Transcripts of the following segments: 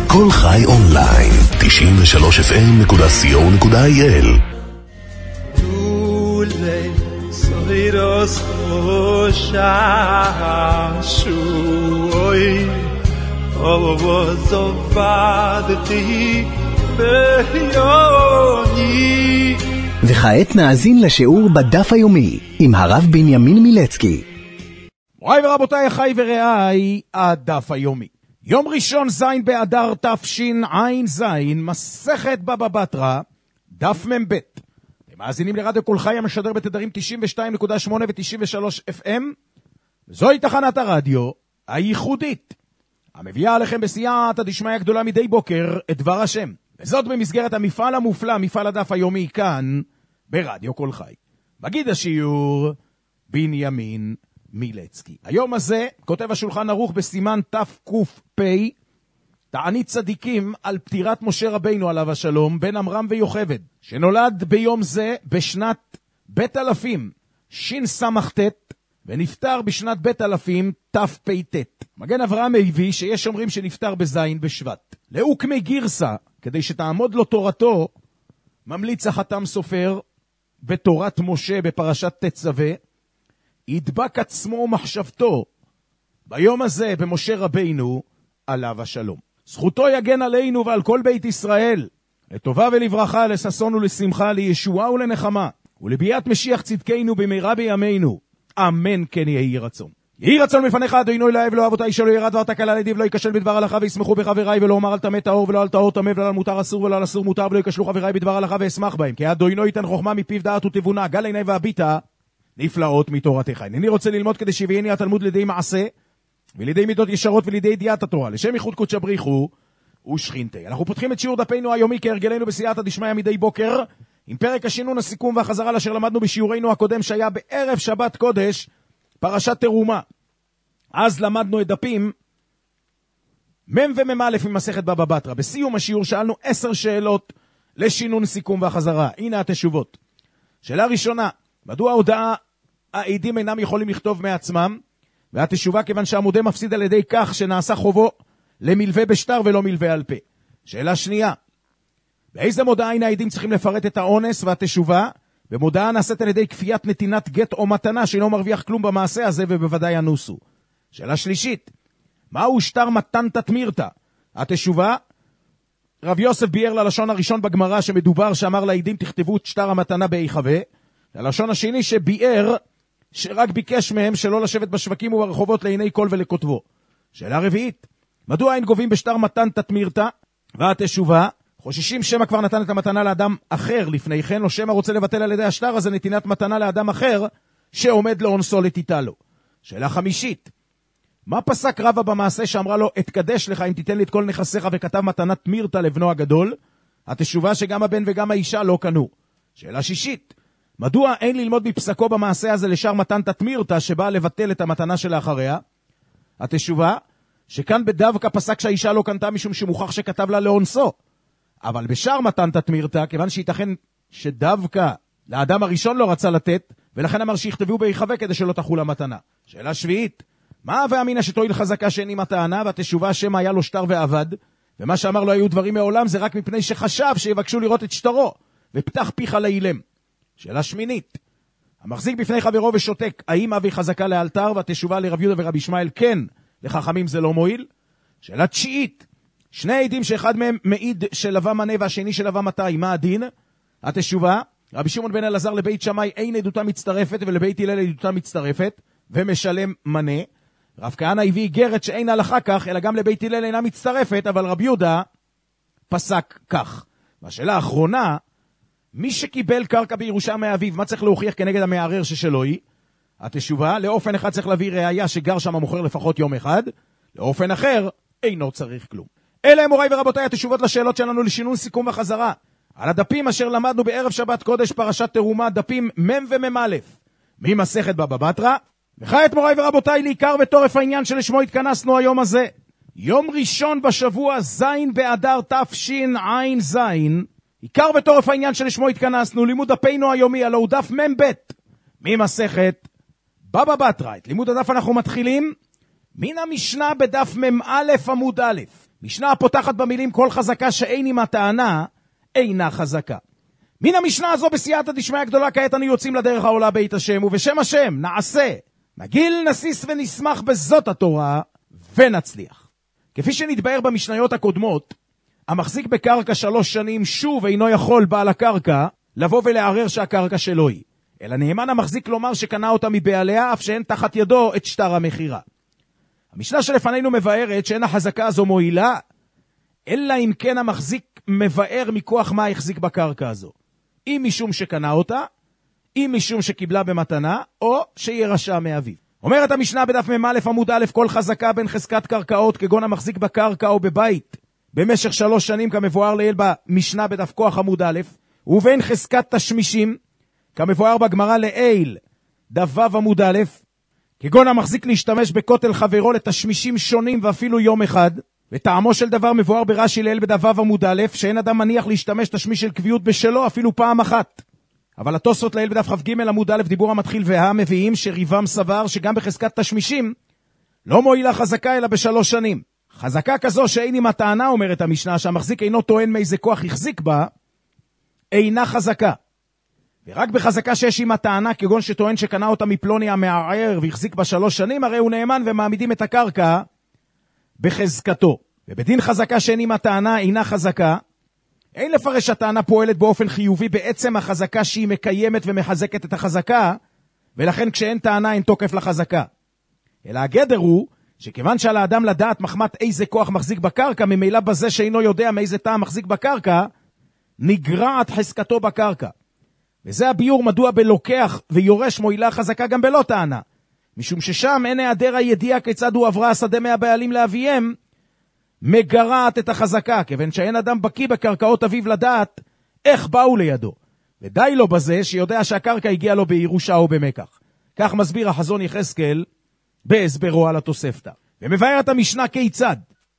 כל חי אונליין, 93fm.co.il. Soiros Shashui Ovozovadti Beyoni. וכעת נאזין לשיעור בדף היומי עם הרב בנימין מילצקי. מוריי ורבותיי, אחי ורעיי, הדף היומי. יום ראשון זין באדר תשע"ז, מסכת בבא בתרא, דף מ"ב. מאזינים לרדיו כל חי המשדר בתדרים 92.8 ו-93 FM. זוהי תחנת הרדיו הייחודית, המביאה עליכם בסייעתא דשמיא גדולה מדי בוקר את דבר השם. וזאת במסגרת המפעל המופלא, מפעל הדף היומי כאן ברדיו כל חי. מגיד השיעור בנימין מילצקי. היום הזה כותב השולחן ערוך בסימן תק"פ, תענית צדיקים על פטירת משה רבינו עליו השלום, בן אמרם ויוכבד, שנולד ביום זה בשנת בית אלפים שס"ט ונפטר בשנת בית אלפים תפ"ט. מגן אברהם הביא שיש אומרים שנפטר בזין בשבט. לאוקמי גירסה, כדי שתעמוד לו תורתו, ממליץ החתם סופר בתורת משה בפרשת תצווה, ידבק עצמו ומחשבתו ביום הזה במשה רבינו עליו השלום. זכותו יגן עלינו ועל כל בית ישראל, לטובה ולברכה, לששון ולשמחה, לישועה ולנחמה, ולביאת משיח צדקנו במהרה בימינו. אמן כן יהי רצון. יהי רצון מפניך אדוני אלוהי ולא אבותיי, שלא ירד דבר תקלה לדיו ולא ייכשל בדבר הלכה, וישמחו בחבריי, ולא אומר על טמא טהור ולא על טהור טמא, ולא על מותר אסור ולא על אסור מותר, ולא ייכשלו חבריי בדבר הלכה ואשמח בהם, כי אדוני ייתן חוכמה מפיו דעת ותבונה, גל עיני והביטה נפלאות מתורתך. אני רוצה ללמוד כדי שיביאני התלמוד לידי מעשה ולידי מידות ישרות ולידי ידיעת התורה, לשם ייחוד קודש בריחו ושכינתי. אנחנו פותחים את שיעור דפנו היומי כהרגלנו בסייעתא דשמיא מדי בוקר עם פרק השינון, הסיכום והחזרה אשר למדנו בשיעורנו הקודם שהיה בערב שבת קודש, פרשת תרומה. אז למדנו את דפים מ' ומ' א' ממסכת בבא בתרא. בסיום השיעור שאלנו 10 שאלות לשינון, סיכום והחזרה. הנה התשובות. שאלה ראשונה, מדוע הודעה העדים אינם יכולים לכתוב מעצמם? והתשובה, כיוון שהמודה מפסיד על ידי כך שנעשה חובו למלווה בשטר ולא מלווה על פה. שאלה שנייה, באיזה מודעה הנה העדים צריכים לפרט את האונס? והתשובה, במודעה נעשית על ידי כפיית נתינת גט או מתנה שאינו מרוויח כלום במעשה הזה ובוודאי אנוסו. שאלה שלישית, מהו שטר מתנת מירתא? התשובה, רב יוסף ביאר ללשון הראשון בגמרא שמדובר שאמר לעדים תכתבו את שטר המתנה בהיחווה, ללשון השני שביאר שרק ביקש מהם שלא לשבת בשווקים וברחובות לעיני כל ולכותבו. שאלה רביעית, מדוע אין גובים בשטר מתנת מירתא? והתשובה, חוששים שמא כבר נתן את המתנה לאדם אחר לפני כן, או שמא רוצה לבטל על ידי השטר הזה נתינת מתנה לאדם אחר שעומד לאונסו לתיתה לו. שאלה חמישית, מה פסק רבא במעשה שאמרה לו אתקדש לך אם תיתן לי את כל נכסיך, וכתב מתנת מירתא לבנו הגדול? התשובה, שגם הבן וגם האישה לא קנו. שאלה שישית, מדוע אין ללמוד בפסקו במעשה הזה לשאר מתנת מירתא שבאה לבטל את המתנה שלאחריה? התשובה, שכאן בדווקא פסק שהאישה לא קנתה משום שמוכח שכתב לה לאונסו. אבל בשאר מתנת מירתא, כיוון שייתכן שדווקא לאדם הראשון לא רצה לתת, ולכן אמר שיכתבו בהיחווה כדי שלא תחול המתנה. שאלה שביעית, מה ואמינא שתועיל חזקה שאין עם הטענה? והתשובה, שמא היה לו שטר ועבד, ומה שאמר לו היו דברים מעולם זה רק מפני שחשב שיבקשו לראות את שטרו, ופתח פיך לאילם. שאלה שמינית, המחזיק בפני חברו ושותק, האם אבי חזקה לאלתר? והתשובה, לרב יהודה ורבי ישמעאל, כן, לחכמים זה לא מועיל. שאלה תשיעית, שני עדים שאחד מהם מעיד שלווה מנה והשני שלווה 200, מה הדין? התשובה, רבי שמעון בן אלעזר לבית שמאי אין עדותה מצטרפת, ולבית הלל עדותה מצטרפת ומשלם מנה. רב כהנא הביא איגרת שאין הלכה כך, אלא גם לבית הלל אינה מצטרפת, אבל רבי יהודה פסק כך. והשאלה האחרונה, מי שקיבל קרקע בירושה מאביו, מה צריך להוכיח כנגד המערער ששלו היא? התשובה, לאופן אחד צריך להביא ראיה שגר שם המוכר לפחות יום אחד, לאופן אחר אינו צריך כלום. אלה הם מוריי ורבותיי התשובות לשאלות שלנו לשינון, סיכום וחזרה על הדפים אשר למדנו בערב שבת קודש, פרשת תרומה, דפים מ' ומ' א' ממסכת בבא בתרא. וכעת מוריי ורבותיי, לעיקר ותורף העניין שלשמו התכנסנו היום הזה, יום ראשון בשבוע זין באדר תשע"ז, עיקר ותורף העניין שלשמו התכנסנו, לימוד דפנו היומי, הלוא הוא דף מ"ב ממסכת בבא בתרא. את לימוד הדף אנחנו מתחילים מן המשנה בדף מ"א עמוד א'. משנה הפותחת במילים כל חזקה שאין עם הטענה, אינה חזקה. מן המשנה הזו בסייעתא דשמיא גדולה כעת אנו יוצאים לדרך העולה בית השם, ובשם השם נעשה, נגיל, נסיס ונשמח בזאת התורה, ונצליח. כפי שנתבאר במשניות הקודמות, המחזיק בקרקע 3 שנים שוב אינו יכול בעל הקרקע לבוא ולערער שהקרקע שלו היא, אלא נאמן המחזיק לומר שקנה אותה מבעליה אף שאין תחת ידו את שטר המחירה. המשנה שלפנינו מבארת שאין החזקה הזו מועילה, אלא אם כן המחזיק מבאר מכוח מה החזיק בקרקע הזו. אם משום שקנה אותה, אם משום שקיבלה במתנה, או שירשע מאביו. אומרת המשנה בדף מ"א עמוד א', כל חזקה בין חזקת קרקעות כגון המחזיק בקרקע או בבית במשך 3 שנים כמבואר לעיל במשנה בדף כוח עמוד א', ובין חזקת תשמישים כמבואר בגמרא לעיל דף ו' עמוד א', כגון המחזיק להשתמש בכותל חברו לתשמישים שונים ואפילו יום אחד. וטעמו של דבר מבואר ברש"י לעיל בדף ו' עמוד א', שאין אדם מניח להשתמש תשמיש של קביעות בשלו אפילו פעם אחת. אבל התוספות לעיל בדף כ"ג עמוד א', דיבור המתחיל מביאים שריבם סבר שגם בחזקת תשמישים לא מועילה חזקה אלא ב3 שנים. חזקה כזו שאין עם הטענה, אומרת המשנה, שהמחזיק אינו טוען מאיזה כוח החזיק בה, אינה חזקה. ורק בחזקה שיש עם הטענה, כגון שטוען שקנה אותה מפלוני המערער והחזיק בה 3 שנים, הרי הוא נאמן ומעמידים את הקרקע בחזקתו. ובדין חזקה שאין עם הטענה אינה חזקה, אין לפרש שהטענה פועלת באופן חיובי בעצם החזקה שהיא מקיימת ומחזקת את החזקה, ולכן כשאין טענה אין תוקף לחזקה. אלא הגדר הוא שכיוון שעל האדם לדעת מחמת איזה כוח מחזיק בקרקע, ממילא בזה שאינו יודע מאיזה טעם מחזיק בקרקע, נגרעת חזקתו בקרקע. וזה הביור מדוע בלוקח ויורש מועילה חזקה גם בלא טענה. משום ששם אין היעדר הידיעה כיצד הוא עברה השדה מהבעלים לאביהם, מגרעת את החזקה, כיוון שאין אדם בקיא בקרקעות אביו לדעת איך באו לידו. ודי לו בזה שיודע שהקרקע הגיעה לו בירושה או במקח. כך מסביר החזון יחזקאל בהסברו על התוספתא. ומבארת המשנה כיצד.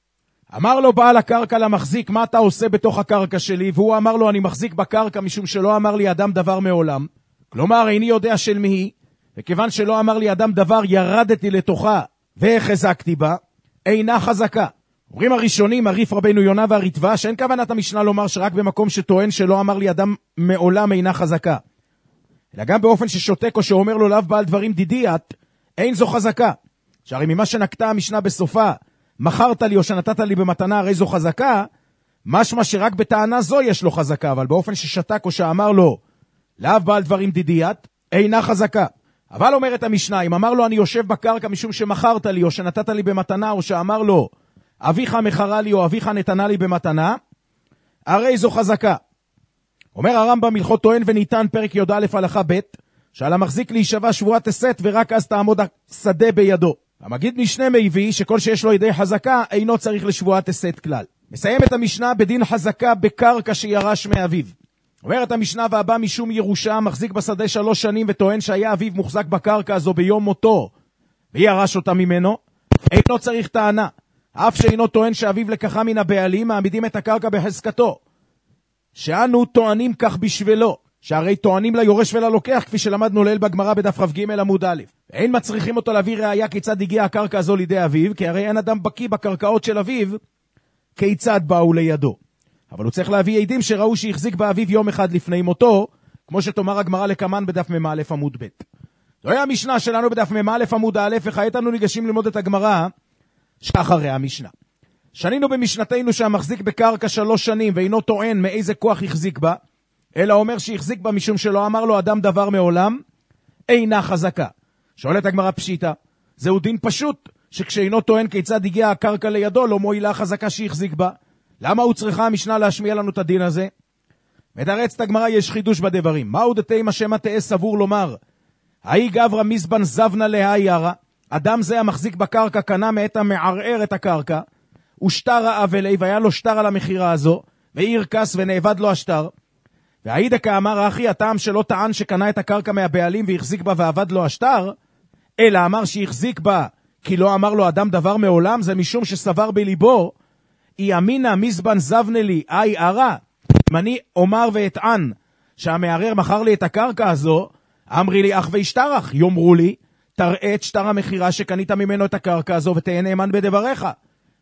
אמר לו בעל הקרקע למחזיק, מה אתה עושה בתוך הקרקע שלי? והוא אמר לו, אני מחזיק בקרקע משום שלא אמר לי אדם דבר מעולם. כלומר, איני יודע של מי היא, וכיוון שלא אמר לי אדם דבר, ירדתי לתוכה והחזקתי בה, אינה חזקה. אומרים הראשונים, הריף רבנו יונה והריטב"א, שאין כוונת המשנה לומר שרק במקום שטוען שלא אמר לי אדם מעולם אינה חזקה, אלא גם באופן ששותק או שאומר לו לאו בעל דברים דידיית, אין זו חזקה. שהרי ממה שנקטה המשנה בסופה, מכרת לי או שנתת לי במתנה, הרי זו חזקה, משמע שרק בטענה זו יש לו חזקה, אבל באופן ששתק או שאמר לו לאו בעל דברים דידיית, אינה חזקה. אבל אומרת המשנה, אם אמר לו אני יושב בקרקע משום שמכרת לי או שנתת לי במתנה, או שאמר לו אביך מחרה לי או אביך נתנה לי במתנה, הרי זו חזקה. אומר הרמב"ם הלכות טוען וניתן פרק י"א הלכה ב', שעל המחזיק להישבע שבועת הסת ורק אז תעמוד השדה בידו. המגיד משנה מביא שכל שיש לו ידי חזקה אינו צריך לשבועת הסת כלל. מסיים את המשנה בדין חזקה בקרקע שירש מאביו. אומרת המשנה, והבא משום ירושה מחזיק בשדה 3 שנים וטוען שהיה אביו מוחזק בקרקע הזו ביום מותו וירש אותה ממנו, אינו צריך טענה. אף שאינו טוען שאביו לקחה מן הבעלים, מעמידים את הקרקע בחזקתו. שאנו טוענים כך בשבילו, שהרי טוענים ליורש וללוקח, כפי שלמדנו לעיל בגמרא בדף כ"ג עמוד א'. אין מצריכים אותו להביא ראיה כיצד הגיעה הקרקע הזו לידי אביו, כי הרי אין אדם בקיא בקרקעות של אביו כיצד באו לידו. אבל הוא צריך להביא עדים שראו שהחזיק באביו יום אחד לפני מותו, כמו שתאמר הגמרא לקמן בדף מ"א עמוד ב'. זוהי המשנה שלנו בדף מ"א עמוד א', וכעת אנו ניגשים ללמוד את הגמרא שאחרי המשנה. שנינו במשנתנו שהמחזיק בקרקע 3 שנים ואינו טוען מאיזה כוח החזיק בה, אלא אומר שהחזיק בה משום שלא אמר לו אדם דבר מעולם, אינה חזקה. שואלת הגמרא פשיטה, זהו דין פשוט, שכשאינו טוען כיצד הגיעה הקרקע לידו, לא מועילה חזקה שהחזיק בה. למה הוא צריכה המשנה להשמיע לנו את הדין הזה? מתרצת הגמרא, יש חידוש בדברים. מהו דתימה שמא תהא סבור לומר, האי גברא מזבן זבנה להאי ירא, אדם זה המחזיק בקרקע קנה מעת המערער את הקרקע, ושטר האב אלי, והיה לו שטר על המחירה הזו, וירקס ונאבד לו השטר. והאידא כאמר אחי, הטעם שלא טען שקנה את הקרקע מהבעלים והחזיק בה ועבד לו השטר, אלא אמר שהחזיק בה כי לא אמר לו אדם דבר מעולם, זה משום שסבר בליבו, אי אמינא מזבן זבנה לי אי ערא, אם אני אומר ואטען שהמערער מכר לי את הקרקע הזו, אמרי לי אח וישטרח, יאמרו לי, תראה את שטר המחירה שקנית ממנו את הקרקע הזו ותהיה נאמן בדבריך.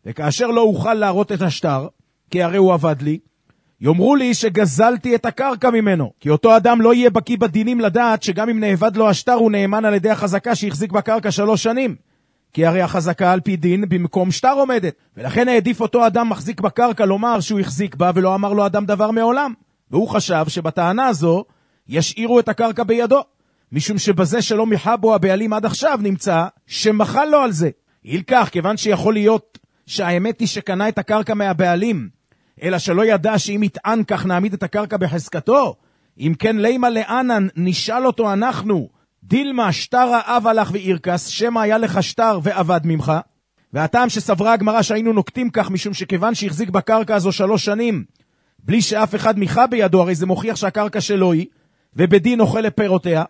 וכאשר לא אוכל להראות את השטר, כי הרי הוא עבד לי, יאמרו לי שגזלתי את הקרקע ממנו, כי אותו אדם לא יהיה בקיא בדינים לדעת שגם אם נאבד לו השטר הוא נאמן על ידי החזקה שהחזיק בקרקע 3 שנים. כי הרי החזקה על פי דין במקום שטר עומדת, ולכן העדיף אותו אדם מחזיק בקרקע לומר שהוא החזיק בה ולא אמר לו אדם דבר מעולם. והוא חשב שבטענה הזו ישאירו את הקרקע בידו, משום שבזה שלא מיחה בו הבעלים עד עכשיו נמצא שמחל לו על זה. ילקח, כיוון שיכול להיות שהאמת היא שקנה את הקרקע מהבעלים, אלא שלא ידע שאם יטען כך נעמיד את הקרקע בחזקתו, אם כן לימה לאנן נשאל אותו אנחנו, דילמה שטר האב הלך וירקס, שמה היה לך שטר ועבד ממך. והטעם שסברה הגמרא שהיינו נוקטים כך, משום שכיוון שהחזיק בקרקע הזו 3 שנים, בלי שאף אחד מיחה בידו, הרי זה מוכיח שהקרקע שלו היא, ובדין אוכל לפירותיה.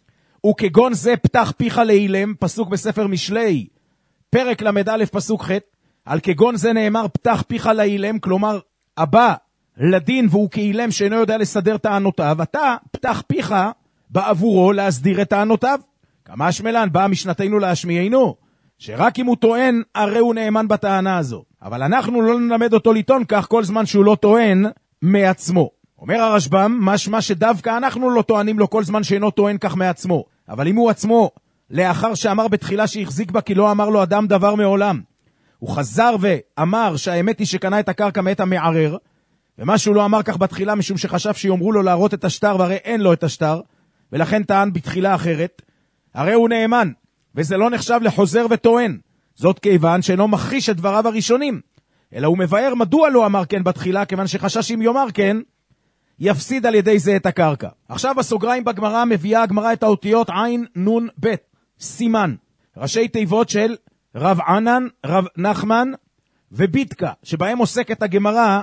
וכגון זה פתח פיך לאילם, פסוק בספר משלי, פרק למד פסוק ח', על כגון זה נאמר פתח פיך לאילם, כלומר, הבא לדין והוא כאילם שאינו יודע לסדר טענותיו, אתה פתח פיך בעבורו להסדיר את טענותיו. כמה שמלן באה משנתנו להשמיענו, שרק אם הוא טוען, הרי הוא נאמן בטענה הזו. אבל אנחנו לא נלמד אותו לטעון כך כל זמן שהוא לא טוען מעצמו. אומר הרשב"ם, משמע שדווקא אנחנו לא טוענים לו כל זמן שאינו טוען כך מעצמו. אבל אם הוא עצמו, לאחר שאמר בתחילה שהחזיק בה כי לא אמר לו אדם דבר מעולם, הוא חזר ואמר שהאמת היא שקנה את הקרקע מאת המערר, ומה שהוא לא אמר כך בתחילה משום שחשב שיאמרו לו להראות את השטר, והרי אין לו את השטר, ולכן טען בתחילה אחרת, הרי הוא נאמן, וזה לא נחשב לחוזר וטוען. זאת כיוון שאינו מכחיש את דבריו הראשונים, אלא הוא מבאר מדוע לא אמר כן בתחילה, כיוון שחשש אם יאמר כן, יפסיד על ידי זה את הקרקע. עכשיו בסוגריים בגמרא מביאה הגמרא את האותיות עין נון ב' סימן, ראשי תיבות של רב ענן, רב נחמן וביטקה, שבהם עוסקת הגמרא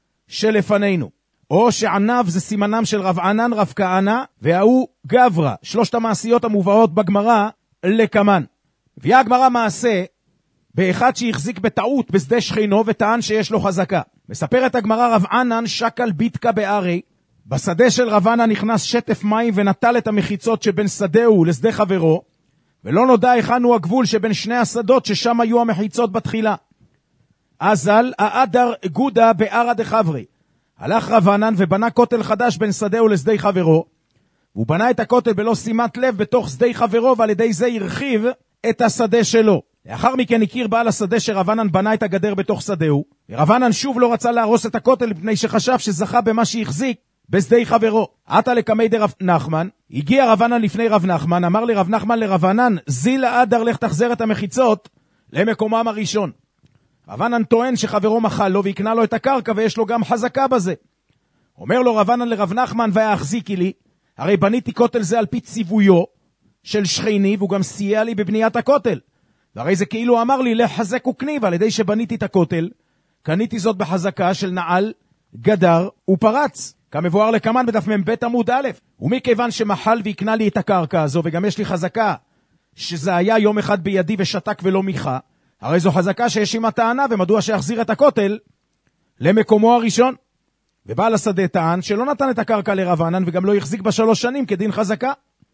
שלפנינו. או שענב זה סימנם של רב ענן, רב כהנא, והוא גברא, 3 המעשיות המובאות בגמרא לקמן. הביאה הגמרא מעשה באחד שהחזיק בטעות בשדה שכנו וטען שיש לו חזקה. מספרת הגמרא רב ענן שקל ביטקה בארי, בשדה של רב ענן נכנס שטף מים ונטל את המחיצות שבין שדהו לשדה חברו, ולא נודע היכן הוא הגבול שבין שני השדות ששם היו המחיצות בתחילה. אזל האדר גודה בערא דחברי. הלך רב ענן ובנה כותל חדש בין שדהו לשדה חברו, והוא בנה את הכותל בלא שימת לב בתוך שדה חברו, ועל ידי זה הרחיב את השדה שלו. לאחר מכן הכיר בעל השדה שרב ענן בנה את הגדר בתוך שדהו, ורב ענן שוב לא רצה להרוס את הכותל מפני שחשב שזכה במה שהחזיק בשדה חברו. עתה לקמי דרב נחמן, הגיע רב ענן לפני רב נחמן, אמר לרב נחמן לרב ענן, זיל האדר לך תחזר את המחיצות למקומם הראשון. רב ענן טוען שחברו מחל לו ויקנה לו את הקרקע ויש לו גם חזקה בזה. אומר לו רב ענן לרב נחמן, והחזיקי לי, הרי בניתי כותל זה על פי ציוויו של שכני, והוא גם סייע לי בבניית הכותל. והרי זה כאילו אמר לי לחזק וקני, ועל ידי שבניתי את הכותל, קניתי זאת בחזקה של נעל, גדר ופרץ. כמבואר לקמן בדף מ"ב עמוד א', ומכיוון שמחל ויקנה לי את הקרקע הזו, וגם יש לי חזקה שזה היה יום אחד בידי ושתק ולא מיכה, הרי זו חזקה שיש עם הטענה, ומדוע שיחזיר את הכותל למקומו הראשון. ובעל השדה טען שלא נתן את הקרקע לרב ענן, וגם לא החזיק ב3 שנים כדין חזקה.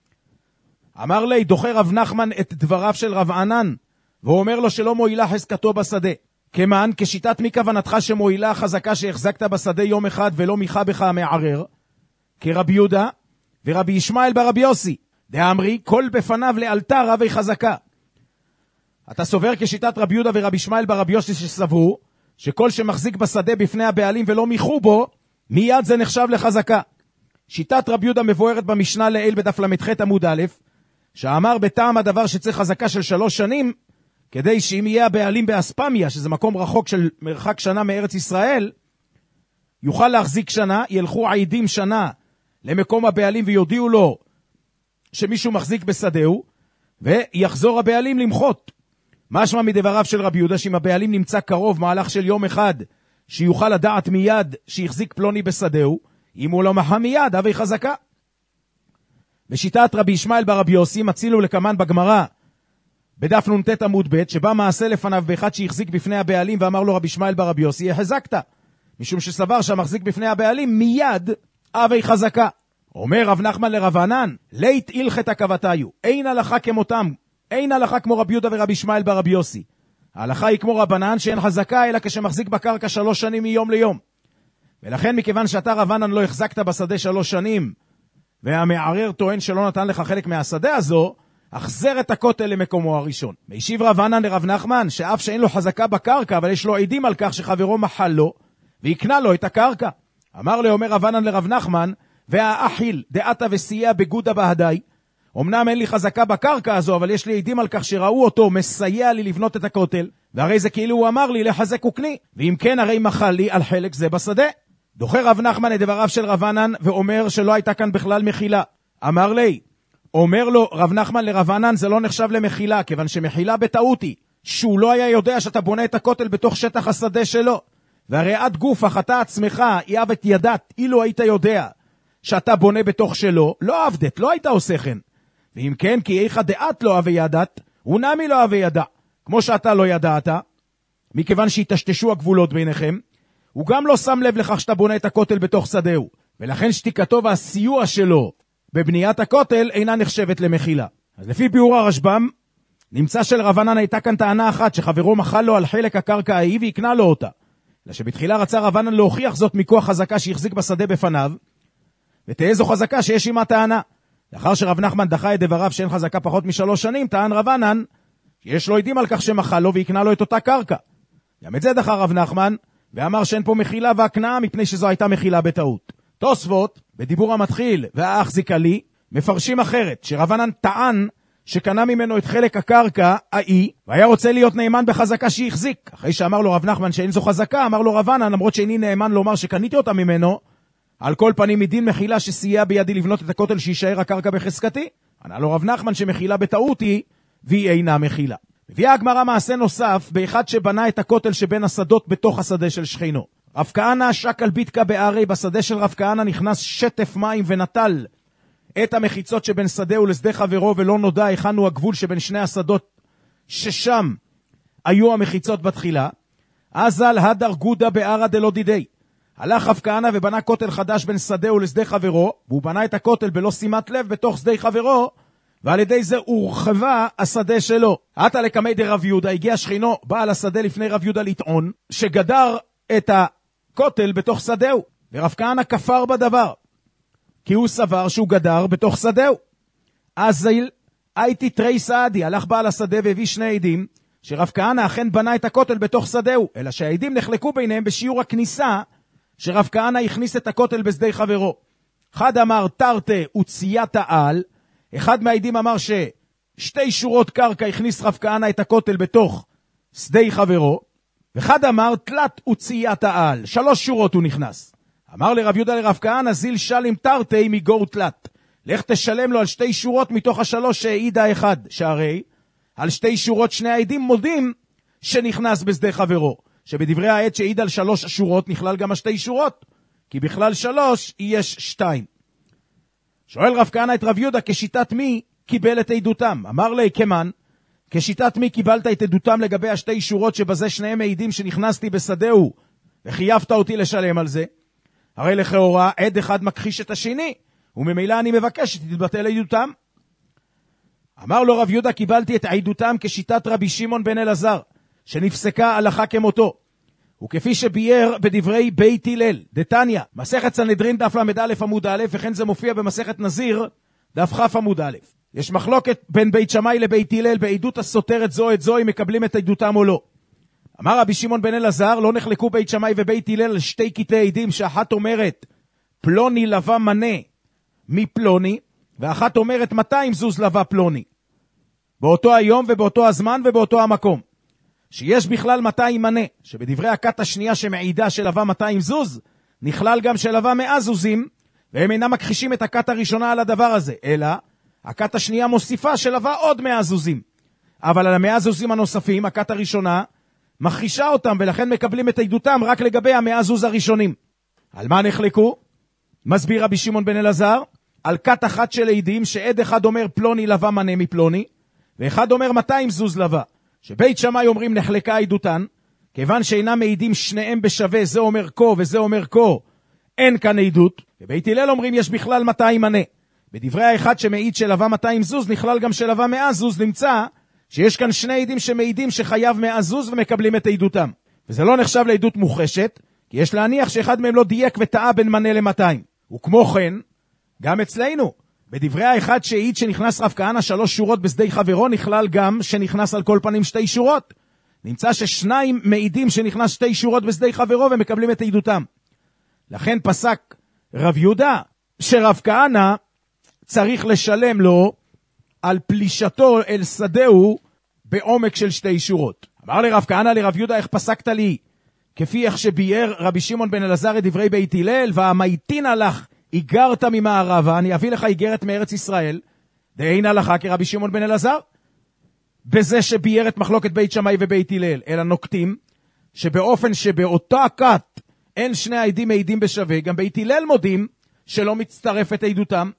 אמר לי, דוחה רב נחמן את דבריו של רב ענן, והוא אומר לו שלא מועילה חזקתו בשדה. כמן, כשיטת מי כוונתך שמועילה חזקה שהחזקת בשדה יום אחד ולא מיכה בך המערר? כרבי יהודה ורבי ישמעאל ברבי יוסי, דאמרי כל בפניו לאלתר רבי חזקה. אתה סובר כשיטת רבי יהודה ורבי ישמעאל ברבי יוסי שסברו שכל שמחזיק בשדה בפני הבעלים ולא מיכו בו, מיד זה נחשב לחזקה. שיטת רבי יהודה מבוארת במשנה לעיל בדף למ"ח עמוד א', שאמר בטעם הדבר שצריך חזקה של 3 שנים, כדי שאם יהיה הבעלים באספמיה, שזה מקום רחוק של מרחק שנה מארץ ישראל, יוכל להחזיק שנה, ילכו עידים שנה למקום הבעלים ויודיעו לו שמישהו מחזיק בשדהו, ויחזור הבעלים למחות. משמע מדבריו של רבי יהודה שאם הבעלים נמצא קרוב מהלך של יום אחד, שיוכל לדעת מיד שהחזיק פלוני בשדהו, אם הוא לא מחה מיד, הווי חזקה. בשיטת רבי ישמעאל ברבי יוסי מצילו לקמן בגמרא, בדף נ"ט עמוד ב', שבא מעשה לפניו באחד שהחזיק בפני הבעלים, ואמר לו רבי ישמעאל ברבי יוסי, החזקת, משום שסבר שהמחזיק בפני הבעלים מיד הווי חזקה. אומר רב נחמן לרב ענן, לית הלכת הכבתיו, אין הלכה כמותם, אין הלכה כמו רבי יהודה ורבי ישמעאל ברבי יוסי. ההלכה היא כמו רבנן שאין חזקה אלא כשמחזיק בקרקע 3 שנים מיום ליום. ולכן מכיוון שאתה רבנן לא החזקת בשדה 3 שנים, והמערער טוען שלא נתן לך חלק מהשדה הזו, החזר את הכותל למקומו הראשון. משיב רבנן לרב נחמן, שאף שאין לו חזקה בקרקע, אבל יש לו עדים על כך שחברו מחל לו, ויקנה לו את הקרקע. אמר לי, אומר רבנן לרב נחמן, והאחיל דעתה וסייע בגודה בהדי, אמנם אין לי חזקה בקרקע הזו, אבל יש לי עדים על כך שראו אותו מסייע לי לבנות את הכותל, והרי זה כאילו הוא אמר לי לחזק וקני, ואם כן הרי מחל לי על חלק זה בשדה. דוחה רב נחמן את דבריו של רבנן, ואומר שלא הייתה כאן בכלל מחילה. אמר לי, אומר לו רב נחמן לרבנן, זה לא נחשב למחילה, כיוון שמחילה בטעות היא, שהוא לא היה יודע שאתה בונה את הכותל בתוך שטח השדה שלו. והרי עד גופך, אתה עצמך, יעבת ידעת, אילו היית יודע שאתה בונה בתוך שלו, לא עבדת, לא היית עושה כן. ואם כן, כי איכה דעת לא אבי ידעת, הוא נמי לא אבי ידע. כמו שאתה לא ידעת, מכיוון שהתשתשו הגבולות ביניכם, הוא גם לא שם לב לכך שאתה בונה את הכותל בתוך שדהו. ולכן שתיקתו והסיוע שלו בבניית הכותל אינה נחשבת למחילה. אז לפי ביאור הרשב"ם, נמצא של רבנן הייתה כאן טענה אחת, שחברו מחל לו על חלק הקרקע ההיא ויקנה לו אותה. אלא שבתחילה רצה רבנן להוכיח זאת מכוח חזקה שהחזיק בשדה בפניו, ותהיה זו חזקה שיש עימה טענה. לאחר שרב נחמן דחה את דבריו שאין חזקה פחות מ3 שנים, טען רבנן שיש לו עדים על כך שמחל לו ויקנה לו את אותה קרקע. גם את זה דחה רב נחמן, ואמר שאין פה מחילה והקנאה מפני שזו הייתה מחילה בטעות. תוספות, בדיבור המתחיל והאח זיקלי, מפרשים אחרת, שרבנן טען שקנה ממנו את חלק הקרקע האי, והיה רוצה להיות נאמן בחזקה שהחזיק. אחרי שאמר לו רב נחמן שאין זו חזקה, אמר לו רבנן, למרות שאיני נאמן לומר שקניתי אותה ממנו, על כל פנים מדין מחילה שסייע בידי לבנות את הכותל שישאר הקרקע בחזקתי. ענה לו רב נחמן שמחילה בטעות היא, והיא אינה מחילה. הביאה הגמרא מעשה נוסף באחד שבנה את הכותל שבין השדות בתוך השדה של שכנו. רב כהנא שק על ביתקה בערי, בשדה של רב כהנא נכנס שטף מים ונטל את המחיצות שבין שדהו לשדה חברו, ולא נודע היכן הוא הגבול שבין שני השדות ששם היו המחיצות בתחילה. אזל הדר גודה בערה דלא דידי. הלך רב כהנא ובנה כותל חדש בין שדהו לשדה חברו, והוא בנה את הכותל בלא שימת לב בתוך שדה חברו, ועל ידי זה הורחבה השדה שלו. עתה לקמי דרב יהודה, הגיע שכינו בעל השדה לפני רב יהודה לטעון שגדר את הכותל בתוך שדהו, ורב כהנא כפר בדבר, כי הוא סבר שהוא גדר בתוך שדהו. אז הייתי תרי סעדי, הלך בעל השדה והביא 2 עדים שרב כהנא אכן בנה את הכותל בתוך שדהו, אלא שהעדים נחלקו ביניהם בשיעור הכניסה שרב כהנא הכניס את הכותל בשדה חברו. אחד אמר תרתה וצייית העל, אחד מהעדים אמר ש2 שורות קרקע הכניס רב כהנא את הכותל בתוך שדה חברו, ואחד אמר תלת וצייית העל, 3 שורות הוא נכנס. אמר לרב יהודה לרב כהנא, זיל שלם תרתי מגור תלת, לך תשלם לו על 2 שורות מתוך 3 שהעידה אחד, שהרי על 2 שורות 2 העדים מודים שנכנס בשדה חברו, שבדברי העד שהעיד על 3 שורות נכלל גם 2 שורות, כי בכלל 3 יש 2. שואל רב כהנא את רב יהודה, כשיטת מי קיבל את עדותם? אמר לי כמן, כשיטת מי קיבלת את עדותם לגבי 2 שורות שבזה 2 מעידים שנכנסתי בשדהו וחייבת אותי לשלם על זה? הרי לכאורה עד אחד מכחיש את השני, וממילא אני מבקש שתתבטל עדותם. אמר לו רב יהודה, קיבלתי את עדותם כשיטת רבי שמעון בן אלעזר, שנפסקה הלכה כמותו, וכפי שבייר בדברי בית הלל, דתניא, מסכת סנהדרין דף ל"א עמוד א', וכן זה מופיע במסכת נזיר דף כ' עמוד א'. יש מחלוקת בין בית שמאי לבית הלל בעדות הסותרת זו את זו, אם מקבלים את עדותם או לא. אמר רבי שמעון בן אלעזר, לא נחלקו בית שמאי ובית הלל על 2 קטעי עדים, שאחת אומרת פלוני לווה מנה מפלוני, ואחת אומרת 200 זוז לווה פלוני, באותו היום ובאותו הזמן ובאותו המקום. שיש בכלל 200 מנה, שבדברי הכת השנייה שמעידה שלווה 200 זוז, נכלל גם שלווה 100 זוזים, והם אינם מכחישים את הכת הראשונה על הדבר הזה, אלא הכת השנייה מוסיפה שלווה עוד 100 זוזים. אבל על 100 זוזים הנוספים, הכת הראשונה מכחישה אותם, ולכן מקבלים את עדותם רק לגבי 100 זוז הראשונים. על מה נחלקו? מסביר רבי שמעון בן אלעזר, על כת אחת של עדים, שעד אחד אומר פלוני לווה מנה מפלוני, ואחד אומר 200 זוז לווה. שבית שמאי אומרים נחלקה עדותן, כיוון שאינם מעידים שניהם בשווה, זה אומר כה וזה אומר כה, אין כאן עדות. ובית הלל אומרים יש בכלל 200 מנה. בדברי האחד שמעיד שלווה 200 זוז, נכלל גם שלווה 100 זוז, נמצא שיש כאן שני עדים שמעידים שחייב מעזוז ומקבלים את עדותם. וזה לא נחשב לעדות מוחשת, כי יש להניח שאחד מהם לא דייק וטעה בין מנה ל-200. וכמו כן, גם אצלנו, בדברי האחד שהעיד שנכנס רב כהנא 3 שורות בשדה חברו, נכלל גם שנכנס על כל פנים 2 שורות. נמצא ששניים מעידים שנכנס 2 שורות בשדה חברו ומקבלים את עדותם. לכן פסק רב יהודה שרב כהנא צריך לשלם לו על פלישתו אל שדהו בעומק של 2 שורות. אמר לרב כהנא לרב יהודה, איך פסקת לי? כפי איך שבייר רבי שמעון בן אלעזר את דברי בית הלל, והמייטין הלך איגרת ממערבה, אני אביא לך איגרת מארץ ישראל, דאין הלכה כרבי שמעון בן אלעזר. בזה שבייר את מחלוקת בית שמאי ובית הלל, אלא נוקטים שבאופן שבאותה כת אין שני העדים מעידים בשווה, גם בית הלל מודים שלא מצטרפת עדותם.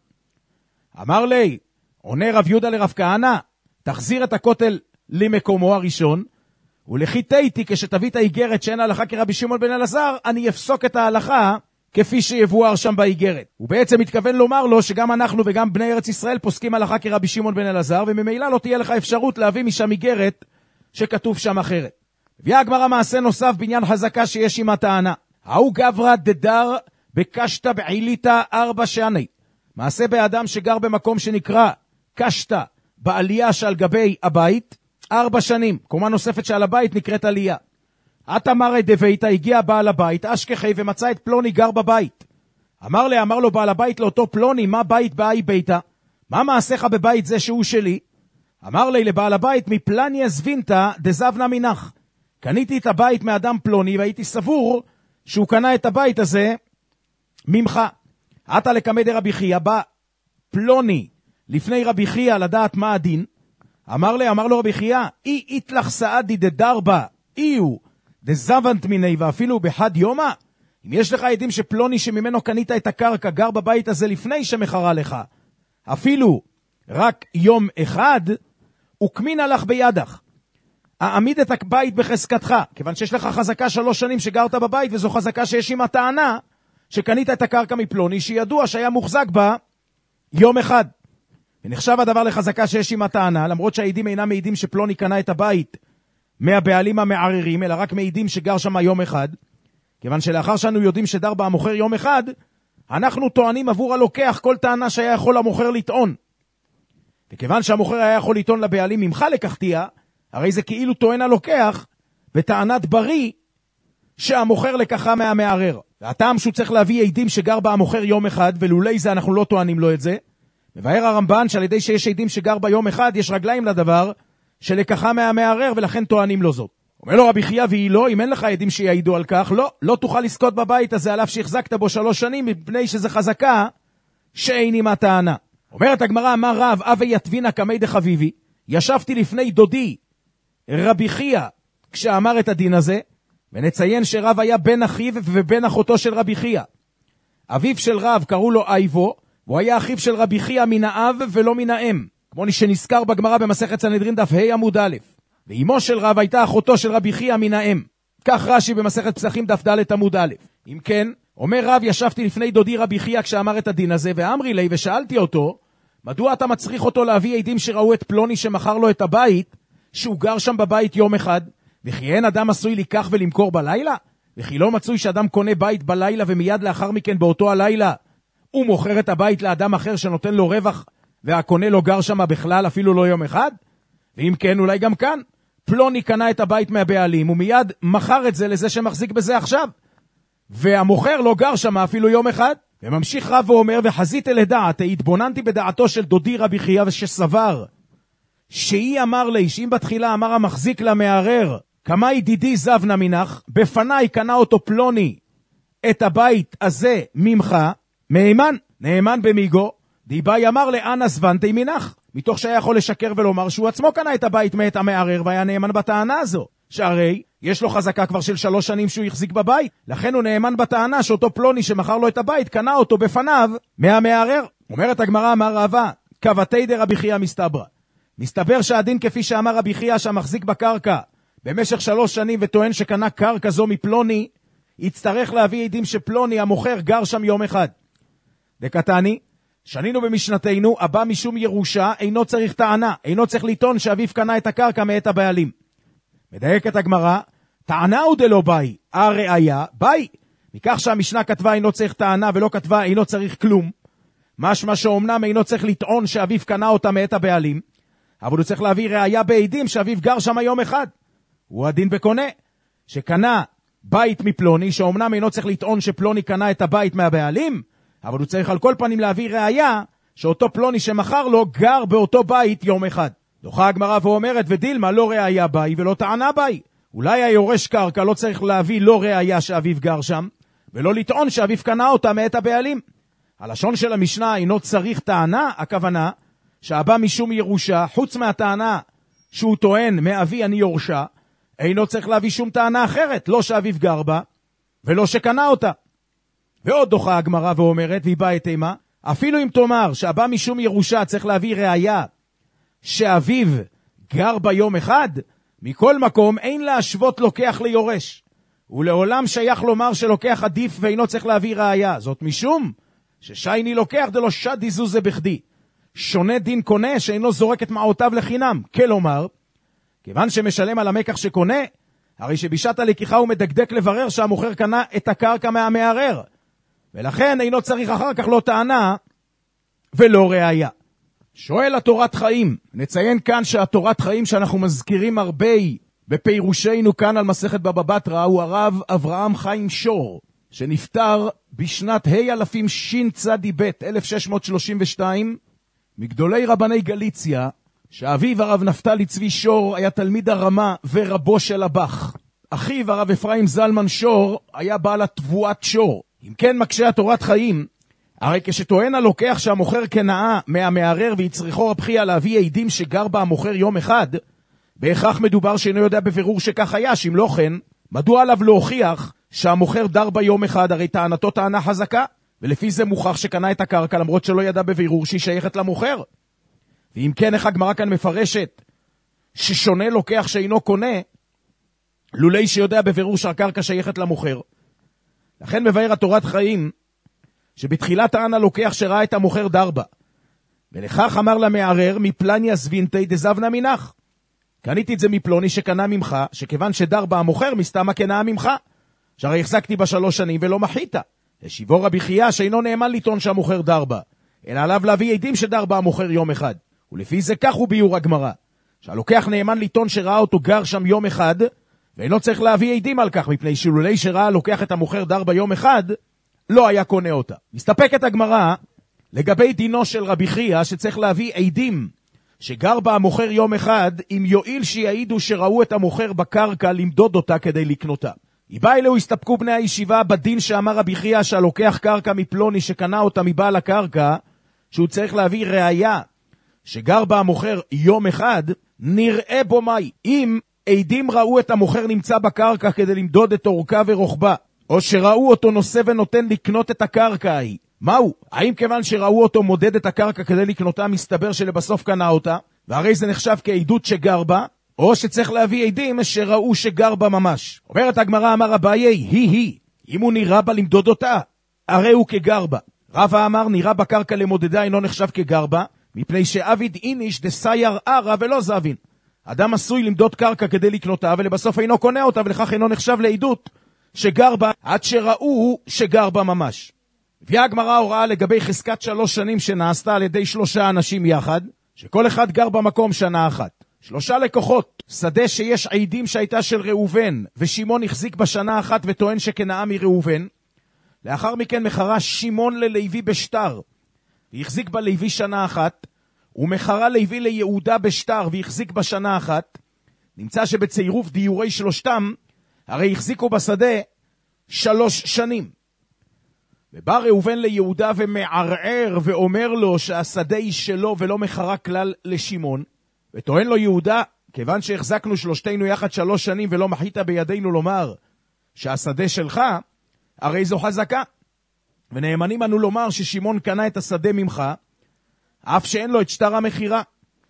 אמר לי, עונה רב יהודה לרב כהנא, תחזיר את הכותל למקומו הראשון, ולחיתיתי כשתביא את האיגרת שאין הלכה כרבי שמעון בן אלעזר, אני אפסוק את ההלכה כפי שיבואר שם באיגרת. הוא בעצם מתכוון לומר לו שגם אנחנו וגם בני ארץ ישראל פוסקים הלכה כרבי שמעון בן אלעזר, וממילא לא תהיה לך אפשרות להביא משם איגרת שכתוב שם אחרת. הביאה הגמרא מעשה נוסף בעניין חזקה שיש עם הטענה. ההוא גברא דדר בקשתא בעיליתא 4 שנים. מעשה באדם שגר במקום שנקרא קשתא בעלייה שעל גבי הבית 4 שנים. קומה נוספת שעל הבית נקראת עלייה. אתה מראה דביתא, הגיע בעל הבית אשכחי ומצא את פלוני גר בבית. אמר לו בעל הבית לאותו פלוני, מה בית באי ביתא? מה מעשיך בבית זה שהוא שלי? אמר לי לבעל הבית, מפלניה זבינתא דזבנה מנח. קניתי את הבית מאדם פלוני והייתי סבור שהוא קנה את הבית הזה ממך. אתה לקמא דרבי חייא, בא פלוני לפני רבי חייא לדעת מה הדין. אמר לו רבי חייא, אי איתלך סעדי דדרבה איהו דזבנת מיני ואפילו בחד יומה. אם יש לך עדים שפלוני שממנו קנית את הקרקע גר בבית הזה לפני שמחרה לך אפילו רק יום אחד, וקמינה לך בידך, העמיד את הבית בחזקתך, כיוון שיש לך חזקה 3 שנים שגרת בבית, וזו חזקה שיש עם הטענה שקנית את הקרקע מפלוני שידוע שהיה מוחזק בה יום אחד. ונחשב הדבר לחזקה שיש עם הטענה, למרות שהעדים אינם מעידים שפלוני קנה את הבית מהבעלים המערערים, אלא רק מעידים שגר שם יום אחד. כיוון שלאחר שאנו יודעים שדר בה המוכר יום אחד, אנחנו טוענים עבור הלוקח כל טענה שהיה יכול המוכר לטעון. וכיוון שהמוכר היה יכול לטעון לבעלים ממך לקחתיה, הרי זה כאילו טוען הלוקח בטענת בריא שהמוכר לקחה מהמערער. והטעם שהוא צריך להביא עדים שגר בה המוכר יום אחד, ולולי זה אנחנו לא טוענים לו את זה. מבאר הרמב"ן שעל ידי שיש עדים שגר בה יום אחד, יש רגליים לדבר שלקחה מהמערער, ולכן טוענים לו זאת. אומר לו רבי חייא, והיא לא, אם אין לך עדים שיעידו על כך, לא תוכל לזכות בבית הזה עליו שהחזקת בו 3 שנים, מפני שזה חזקה שאין עם הטענה. אומרת הגמרא, אמר רב אבי יתבינה קמי דחביבי, ישבתי לפני דודי רבי חייא כשאמר את הדין הזה, ונציין שרב היה בן אחיו ובן אחותו של רבי חייא. אביו של רב קראו לו אייבו, והוא היה אחיו של רבי חייא מן האב ולא מן האם, כמו שנזכר בגמרא במסכת סנהדרין דף ה' עמוד א'. ואימו של רב הייתה אחותו של רבי חייא מן האם. כך רש"י במסכת פסחים דף ד' עמוד א'. אם כן, אומר רב, ישבתי לפני דודי רבי חייא כשאמר את הדין הזה, ואמרי לי, ושאלתי אותו, מדוע אתה מצריך אותו להביא עדים שראו את פלוני שמכר לו את הבית, שהוא גר שם בבית יום אחד, וכי אין אדם עשוי לקח ולמכור בלילה? וכי לא מצוי שאדם קונה בית בלילה ומיד לאחר מכן באותו הלילה הוא מוכר את הבית לאדם אחר שנותן לו רווח, והקונה לא גר שם בכלל אפילו לא יום אחד? ואם כן, אולי גם כאן פלוני קנה את הבית מהבעלים ומיד מכר את זה לזה שמחזיק בזה עכשיו, והמוכר לא גר שם אפילו יום אחד. וממשיך רב ואומר, וחזית אל הדעת, התבוננתי בדעתו של דודי רבי חייא ושסבר שהיא אמר לי, שאם בתחילה אמר המחזיק למערער, כמה ידידי זבנה מנח, בפניי קנה אותו פלוני את הבית הזה ממך, נאמן במיגו, דיבי אמר לאן עזבנתי מנח, מתוך שהיה יכול לשקר ולומר שהוא עצמו קנה את הבית מאת המערער, והיה נאמן בטענה הזו, שהרי יש לו חזקה כבר של 3 שנים שהוא החזיק בבית, לכן הוא נאמן בטענה שאותו פלוני שמכר לו את הבית קנה אותו בפניו מהמערער. אומרת הגמרא, אמר רבא, קבתי דרבי חייא מסתברא, מסתבר שהדין כפי שאמר רבי חייא שהמחזיק בקרקע במשך 3 שנים וטוען שקנה קרקע זו מפלוני, יצטרך להביא עדים שפלוני המוכר גר שם יום אחד. דקתני, שנינו במשנתנו, הבא משום ירושה אינו צריך טענה, אינו צריך לטעון שאביו קנה את הקרקע מאת הבעלים. מדייקת הגמרא, טענה הוא דלא באי, הראיה באי. מכך שהמשנה כתבה אינו צריך טענה ולא כתבה אינו צריך כלום, משמע שאומנם אינו צריך לטעון שאביו קנה אותה מאת הבעלים, אבל הוא צריך להביא ראיה בעדים שאביו גר שם יום אחד. הוא הדין בקונה, שקנה בית מפלוני, שאומנם אינו צריך לטעון שפלוני קנה את הבית מהבעלים, אבל הוא צריך על כל פנים להביא ראיה שאותו פלוני שמכר לו גר באותו בית יום אחד. דוחה הגמרא ואומרת, ודילמה לא ראיה באי ולא טענה באי. אולי היורש קרקע לא צריך להביא לא ראיה שאביו גר שם, ולא לטעון שאביו קנה אותה מאת הבעלים. הלשון של המשנה אינו צריך טענה, הכוונה שהבא משום ירושה, חוץ מהטענה שהוא טוען מאבי אני יורשה, אינו צריך להביא שום טענה אחרת, לא שאביו גר בה ולא שקנה אותה. ועוד דוחה הגמרא ואומרת, והיא באה את אימה, אפילו אם תאמר שהבא משום ירושה צריך להביא ראיה שאביו גר ביום אחד, מכל מקום אין להשוות לוקח ליורש. ולעולם שייך לומר שלוקח עדיף ואינו צריך להביא ראיה. זאת משום ששייני לוקח דלא שדי זוזה בכדי. שונה דין קונה שאינו זורק את מעותיו לחינם. כלומר, כיוון שמשלם על המקח שקונה, הרי שבשעת הלקיחה הוא מדקדק לברר שהמוכר קנה את הקרקע מהמערער. ולכן אינו צריך אחר כך לא טענה ולא ראיה. שואל התורת חיים, נציין כאן שהתורת חיים שאנחנו מזכירים הרבה בפירושנו כאן על מסכת בבא בתרא, הוא הרב אברהם חיים שור, שנפטר בשנת ה' שצ"ב 1632, מגדולי רבני גליציה, שאביו הרב נפתלי צבי שור היה תלמיד הרמה ורבו של הבח. אחיו הרב אפרים זלמן שור היה בעל התבואת שור. אם כן מקשה התורת חיים, הרי כשטוען הלוקח שהמוכר קנאה מהמערער ויצריכו רב חייא להביא עדים שגר בה המוכר יום אחד, בהכרח מדובר שאינו יודע בבירור שכך היה, שאם לא כן, מדוע עליו להוכיח שהמוכר דר בה יום אחד? הרי טענתו טענה חזקה, ולפי זה מוכח שקנה את הקרקע למרות שלא ידע בבירור שהיא שייכת למוכר. ואם כן, איך הגמרא כאן מפרשת ששונה לוקח שאינו קונה, לולי שיודע בבירור שהקרקע שייכת למוכר? לכן מבאר התורת חיים שבתחילת טען הלוקח שראה את המוכר דר בה, ולכך אמר למערער, מפלניה זבינתי דזבנה מנך, קניתי את זה מפלוני שקנה ממך, שכיוון שדר בה המוכר מסתמה קנה ממך, שהרי החזקתי בה 3 שנים ולא מחית. השיבו רבי חייא שאינו נאמן לטעון שהמוכר דר בה, אלא עליו להביא עדים שדר בה המוכר יום אחד. ולפי זה כך הוא ביור הגמרא, שהלוקח נאמן לטעון שראה אותו גר שם יום אחד, ואינו צריך להביא עדים על כך, מפני שלולי שראה לוקח את המוכר דר בה יום אחד, לא היה קונה אותה. מסתפקת הגמרא לגבי דינו של רבי חייא שצריך להביא עדים שגר בה המוכר יום אחד, אם יועיל שיעידו שראו את המוכר בקרקע למדוד אותה כדי לקנותה. איבא אלו הסתפקו בני הישיבה בדין שאמר רבי חייא שהלוקח קרקע מפלוני שקנה אותה מבעל הקרקע, שהוא צריך להביא ראיה שגר בה המוכר יום אחד, נראה בו מאי. אם עדים ראו את המוכר נמצא בקרקע כדי למדוד את אורכה ורוחבה, או שראו אותו נושא ונותן לקנות את הקרקע ההיא, מהו? האם כיוון שראו אותו מודד את הקרקע כדי לקנותה, מסתבר שלבסוף קנה אותה, והרי זה נחשב כעדות שגר בה, או שצריך להביא עדים שראו שגר בה ממש? אומרת הגמרא, אמר אביי, היא, אם הוא נראה בה למדוד אותה, הרי הוא כגר בה. רבא אמר, נראה בקרקע למודדה אינו נחשב כגר בה, מפני שעביד איניש דסייר ערה ולא זבין. אדם עשוי למדוד קרקע כדי לקנותה, ולבסוף אינו קונה אותה, ולכך אינו נחשב לעדות שגר בה, עד שראו שגר בה ממש. הביאה הגמרא הוראה לגבי חזקת 3 שנים שנעשתה על ידי 3 אנשים יחד, שכל אחד גר במקום שנה אחת. 3 לקוחות, שדה שיש עדים שהייתה של ראובן, ושמעון החזיק בשנה אחת וטוען שקנאה מראובן. לאחר מכן מחרה שמעון ללוי בשטר, והחזיק בלוי שנה אחת, ומחרה לוי ליהודה בשטר, והחזיק בשנה אחת. נמצא שבצירוף דיורי 3, הרי החזיקו בשדה 3 שנים. ובא ראובן ליהודה ומערער ואומר לו שהשדה היא שלו ולא מחרה כלל לשמעון, וטוען לו יהודה, כיוון שהחזקנו 3 יחד 3 שנים ולא מחית בידינו לומר שהשדה שלך, הרי זו חזקה. ונאמנים אנו לומר ששמעון קנה את השדה ממך, אף שאין לו את שטר המחירה.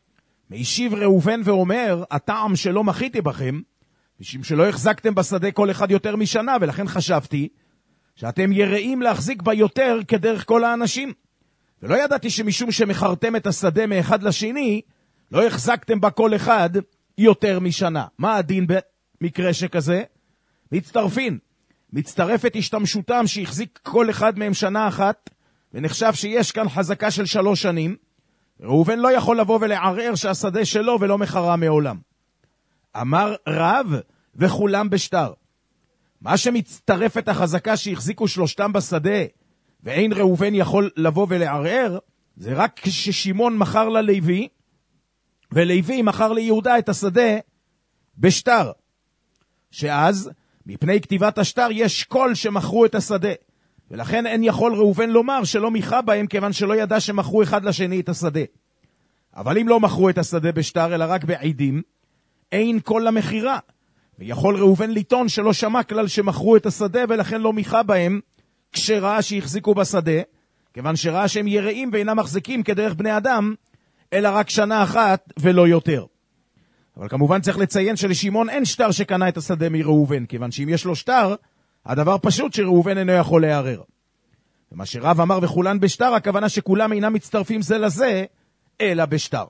משיב ראובן ואומר, הטעם שלא מחיתי בכם, משום שלא החזקתם בשדה כל אחד יותר משנה, ולכן חשבתי שאתם יראים להחזיק בה יותר כדרך כל האנשים. ולא ידעתי שמשום שמחרתם את השדה מאחד לשני, לא החזקתם בכל אחד יותר משנה. מה הדין במקרה שכזה? מצטרפין. מצטרפת השתמשותם שהחזיק כל אחד מהם שנה אחת, ונחשב שיש כאן חזקה של 3 שנים, ראובן לא יכול לבוא ולערער שהשדה שלו ולא מחרה מעולם. אמר רב וכולם בשטר. מה שמצטרפת החזקה שהחזיקו 3 בשדה, ואין ראובן יכול לבוא ולערער, זה רק כששמעון מכר ללוי, ולוי מכר ליהודה את השדה בשטר. שאז, מפני כתיבת השטר, יש כל שמכרו את השדה. ולכן אין יכול ראובן לומר שלא מיכה בהם, כיוון שלא ידע שמכרו אחד לשני את השדה. אבל אם לא מכרו את השדה בשטר, אלא רק בעידים, אין כל למחירה. ויכול ראובן לטעון שלא שמע כלל שמכרו את השדה, ולכן לא מיכה בהם, כשראה שהחזיקו בשדה, כיוון שראה שהם יראים ואינם מחזיקים כדרך בני אדם, אלא רק שנה אחת ולא יותר. אבל כמובן צריך לציין שלשמעון אין שטר שקנה את השדה מראובן, כיוון שאם יש לו שטר, הדבר פשוט שראובן אינו יכול לערער. ומה שרב אמר וכולן בשטר, הכוונה שכולם אינם מצטרפים זה לזה, אלא בשטר.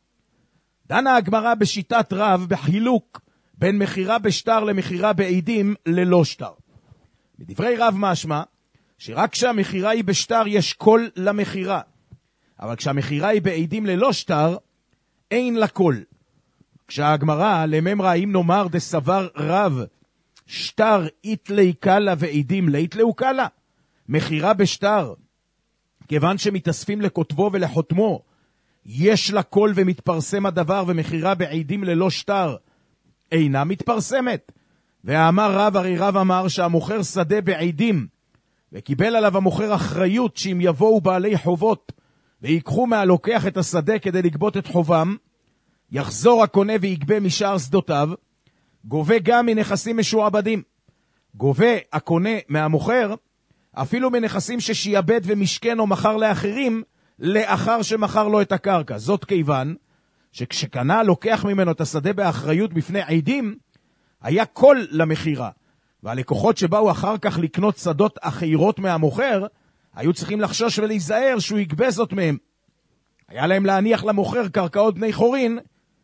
דנה הגמרא בשיטת רב בחילוק בין מחירה בשטר למחירה בעידים ללא שטר. בדברי רב משמע, שרק כשהמחירה היא בשטר יש כל למחירה, אבל כשהמחירה היא בעידים ללא שטר, אין לה כל. כשהגמרא לממרה, אם נאמר דסבר רב, שטר איתלי קלה ועידים לאיתלאו קלה, מחירה בשטר, כיוון שמתאספים לכותבו ולחותמו, יש לה כל ומתפרסם הדבר, ומחירה בעידים ללא שטר אינה מתפרסמת. ואמר רב, הרי רב אמר שהמוכר שדה בעידים, וקיבל עליו המוכר אחריות שאם יבואו בעלי חובות ויקחו מהלוקח את השדה כדי לגבות את חובם, יחזור הקונה ויגבה משאר שדותיו, גובה גם מנכסים משועבדים. גובה הקונה מהמוכר אפילו מנכסים ששיעבד ומשכן או מכר לאחרים לאחר שמכר לו את הקרקע. זאת כיוון שכשקנה לוקח ממנו את השדה באחריות בפני עדים, היה כל למחירה, והלקוחות שבאו אחר כך לקנות שדות אחרות מהמוכר, היו צריכים לחשוש ולהיזהר שהוא יגבה זאת מהם. היה להם להניח למוכר קרקעות בני חורין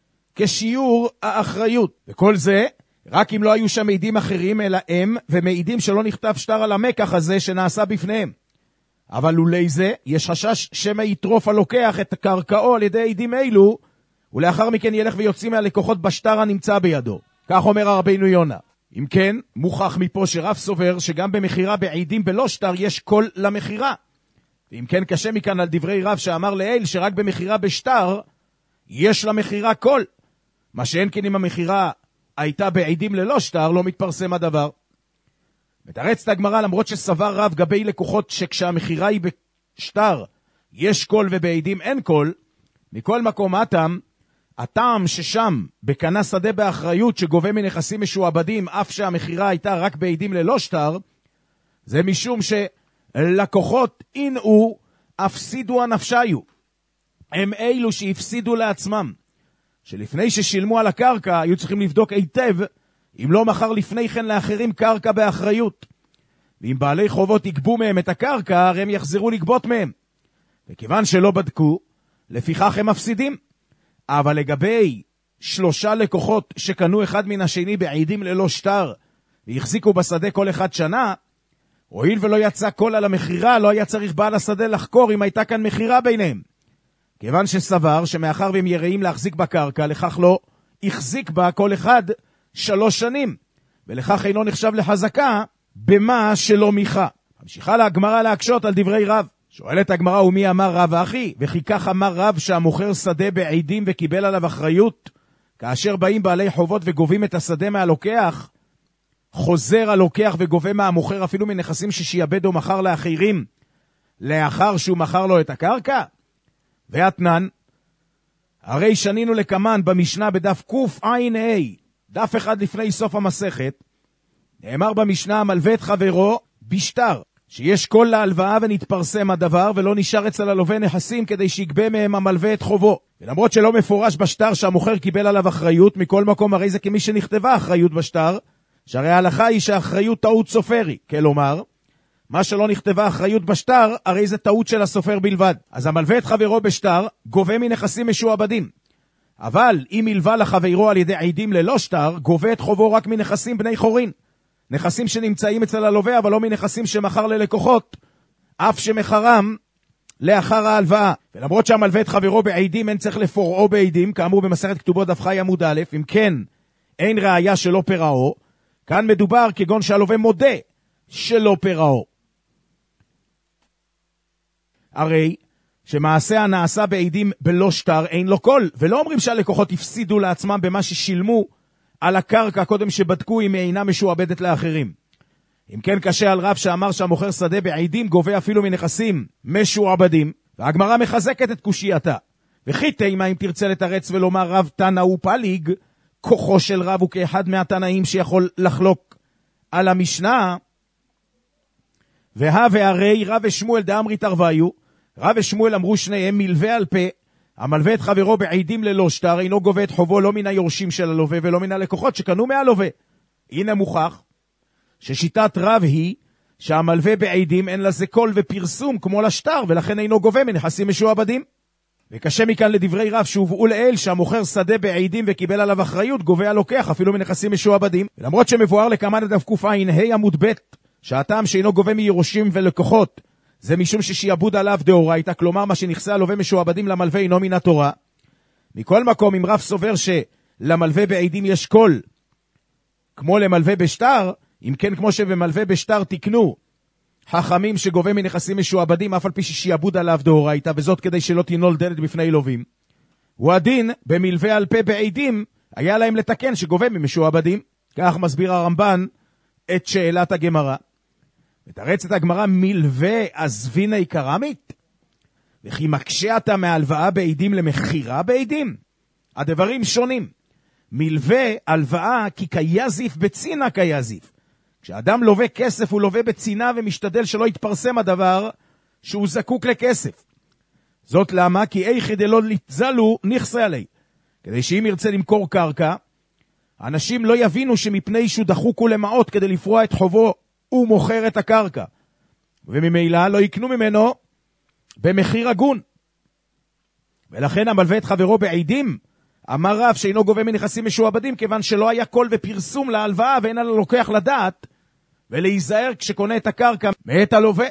כשיעור האחריות. וכל זה רק אם לא היו שם מעידים אחרים אלא הם, ומעידים שלא נכתב שטר על המקח הזה שנעשה בפניהם. אבל לולי זה יש חשש שמא יטרוף הלוקח את הקרקעו על ידי עדים אלו, ולאחר מכן ילך ויוצאים מהלקוחות בשטר הנמצא בידו. כך אומר רבינו יונה. אם כן, מוכח מפה שרב סובר שגם במחירה בעידים בלא שטר יש כל למחירה. ואם כן, קשה מכאן על דברי רב שאמר לאל שרק במחירה בשטר יש למחירה כל. מה שאין כן אם המחירה הייתה בעידים ללא שטר, לא מתפרסם הדבר. מתרצת הגמרא, למרות שסבר רב גבי לקוחות שכשהמחירה היא בשטר יש כל ובעידים אין כל, מכל מקום הטעם ששם בקנה שדה באחריות שגובה מנכסים משועבדים אף שהמחירה הייתה רק בעידים ללא שטר, זה משום שלקוחות אינאו אפסידו הנפשיו. הם אלו שהפסידו לעצמם, שלפני ששילמו על הקרקע היו צריכים לבדוק היטב אם לא מחר לפני כן לאחרים קרקע באחריות. ואם בעלי חובות יגבו מהם את הקרקע, הרי הם יחזרו לגבות מהם. וכיוון שלא בדקו, לפיכך הם מפסידים. אבל לגבי 3 לקוחות שקנו אחד מן השני בעידים ללא שטר, והחזיקו בשדה כל אחד שנה, הואיל ולא יצא כל על המחירה, לא היה צריך בעל השדה לחקור אם הייתה כאן מחירה ביניהם. כיוון שסבר שמאחר והם יראים להחזיק בקרקע, לכך לא החזיק בה כל אחד 3 שנים, ולכך אינו נחשב לחזקה במה שלא מיכה. המשיכה להגמרא להקשות על דברי רב. שואלת הגמרא, ומי אמר רב אחי? וכי כך אמר רב שהמוכר שדה בעידים וקיבל עליו אחריות, כאשר באים בעלי חובות וגובים את השדה מהלוקח, חוזר הלוקח וגובה מהמוכר אפילו מנכסים ששיעבד או מכר לאחרים, לאחר שהוא מכר לו את הקרקע? ואתנן, הרי שנינו לקמן במשנה בדף קע"ה, דף אחד לפני סוף המסכת, נאמר במשנה, מלווה את חברו בשטר, שיש כל להלוואה ונתפרסם הדבר, ולא נשאר אצל הלווה נכסים כדי שיגבה מהם המלווה את חובו. ולמרות שלא מפורש בשטר שהמוכר קיבל עליו אחריות, מכל מקום הרי זה כמי שנכתבה אחריות בשטר, שהרי ההלכה היא שהאחריות טעות סופרי, כלומר, מה שלא נכתבה אחריות בשטר, הרי זה טעות של הסופר בלבד. אז המלווה את חברו בשטר, גובה מנכסים משועבדים. אבל אם מלווה לחברו על ידי עדים ללא שטר, גובה את חובו רק מנכסים בני חורין. נכסים שנמצאים אצל הלווה, אבל לא מנכסים שמכר ללקוחות, אף שמחרם לאחר ההלוואה. ולמרות שהמלווה את חברו בעדים, אין צריך לפורעו בעדים, כאמור במסכת כתובות דף חי עמוד א', אם כן, אין ראיה שלא פרעו. כאן מדובר כגון שהלווה מודה שלא פרעו. הרי שמעשה הנעשה בעדים בלא שטר אין לו קול, ולא אומרים שהלקוחות הפסידו לעצמם במה ששילמו על הקרקע קודם שבדקו אם היא אינה משועבדת לאחרים. אם כן, קשה על רב שאמר שהמוכר שדה בעדים גובה אפילו מנכסים משועבדים, והגמרא מחזקת את קושייתה. וכי תימה אם תרצה לתרץ ולומר רב תנא הוא פליג, כוחו של רב הוא כאחד מהתנאים שיכול לחלוק על המשנה. והרי רב ושמואל דאמרי תרוויו, רב ושמואל אמרו שניהם מלווה על פה, המלווה את חברו בעדים ללא שטר, אינו גובה את חובו לא מן היורשים של הלווה ולא מן הלקוחות שקנו מהלווה. הנה מוכח ששיטת רב היא שהמלווה בעדים אין לזה קול ופרסום כמו לשטר, ולכן אינו גובה מנכסים משועבדים. וקשה מכאן לדברי רב שהובאו לאל שהמוכר שדה בעדים וקיבל עליו אחריות, גובה הלוקח אפילו מנכסים משועבדים. למרות שמבואר לכמה דף קע"ה עמוד ב' שהטעם שאינו גובה מיורשים ולקוחות זה משום ששיעבוד עליו דאורייתא, כלומר מה שנכסי הלווה משועבדים למלווה אינו מן התורה. מכל מקום, אם רב סובר שלמלווה בעדים יש קול כמו למלווה בשטר, אם כן כמו שבמלווה בשטר תקנו חכמים שגובה מנכסים משועבדים אף על פי ששיעבוד עליו דאורייתא, וזאת כדי שלא תנעול דלת בפני לווים, הוא הדין במלווה על פה בעדים היה להם לתקן שגובה ממשועבדים. כך מסביר הרמב"ן את שאלת הגמרא. מתרצת הגמרא מלווה עזביני קרמית, וכי מקשה אתה מהלוואה בעדים למחירה בעדים? הדברים שונים. מלווה הלוואה כי כיזיף בצינה כיזיף. כשאדם לווה כסף הוא לווה בצינה ומשתדל שלא יתפרסם הדבר שהוא זקוק לכסף. זאת למה? כי איכי דלא לתזלו נכסה עלי. כדי שאם ירצה למכור קרקע, אנשים לא יבינו שמפני שהוא דחוק ולמעות כדי לפרוע את חובו הוא מוכר את הקרקע, וממילא לא יקנו ממנו במחיר הגון. ולכן המלווה את חברו בעדים, אמר רב שאינו גובה מנכסים משועבדים, כיוון שלא היה קול ופרסום להלוואה ואין על הלוקח לדעת ולהיזהר כשקונה את הקרקע מאת הלווה.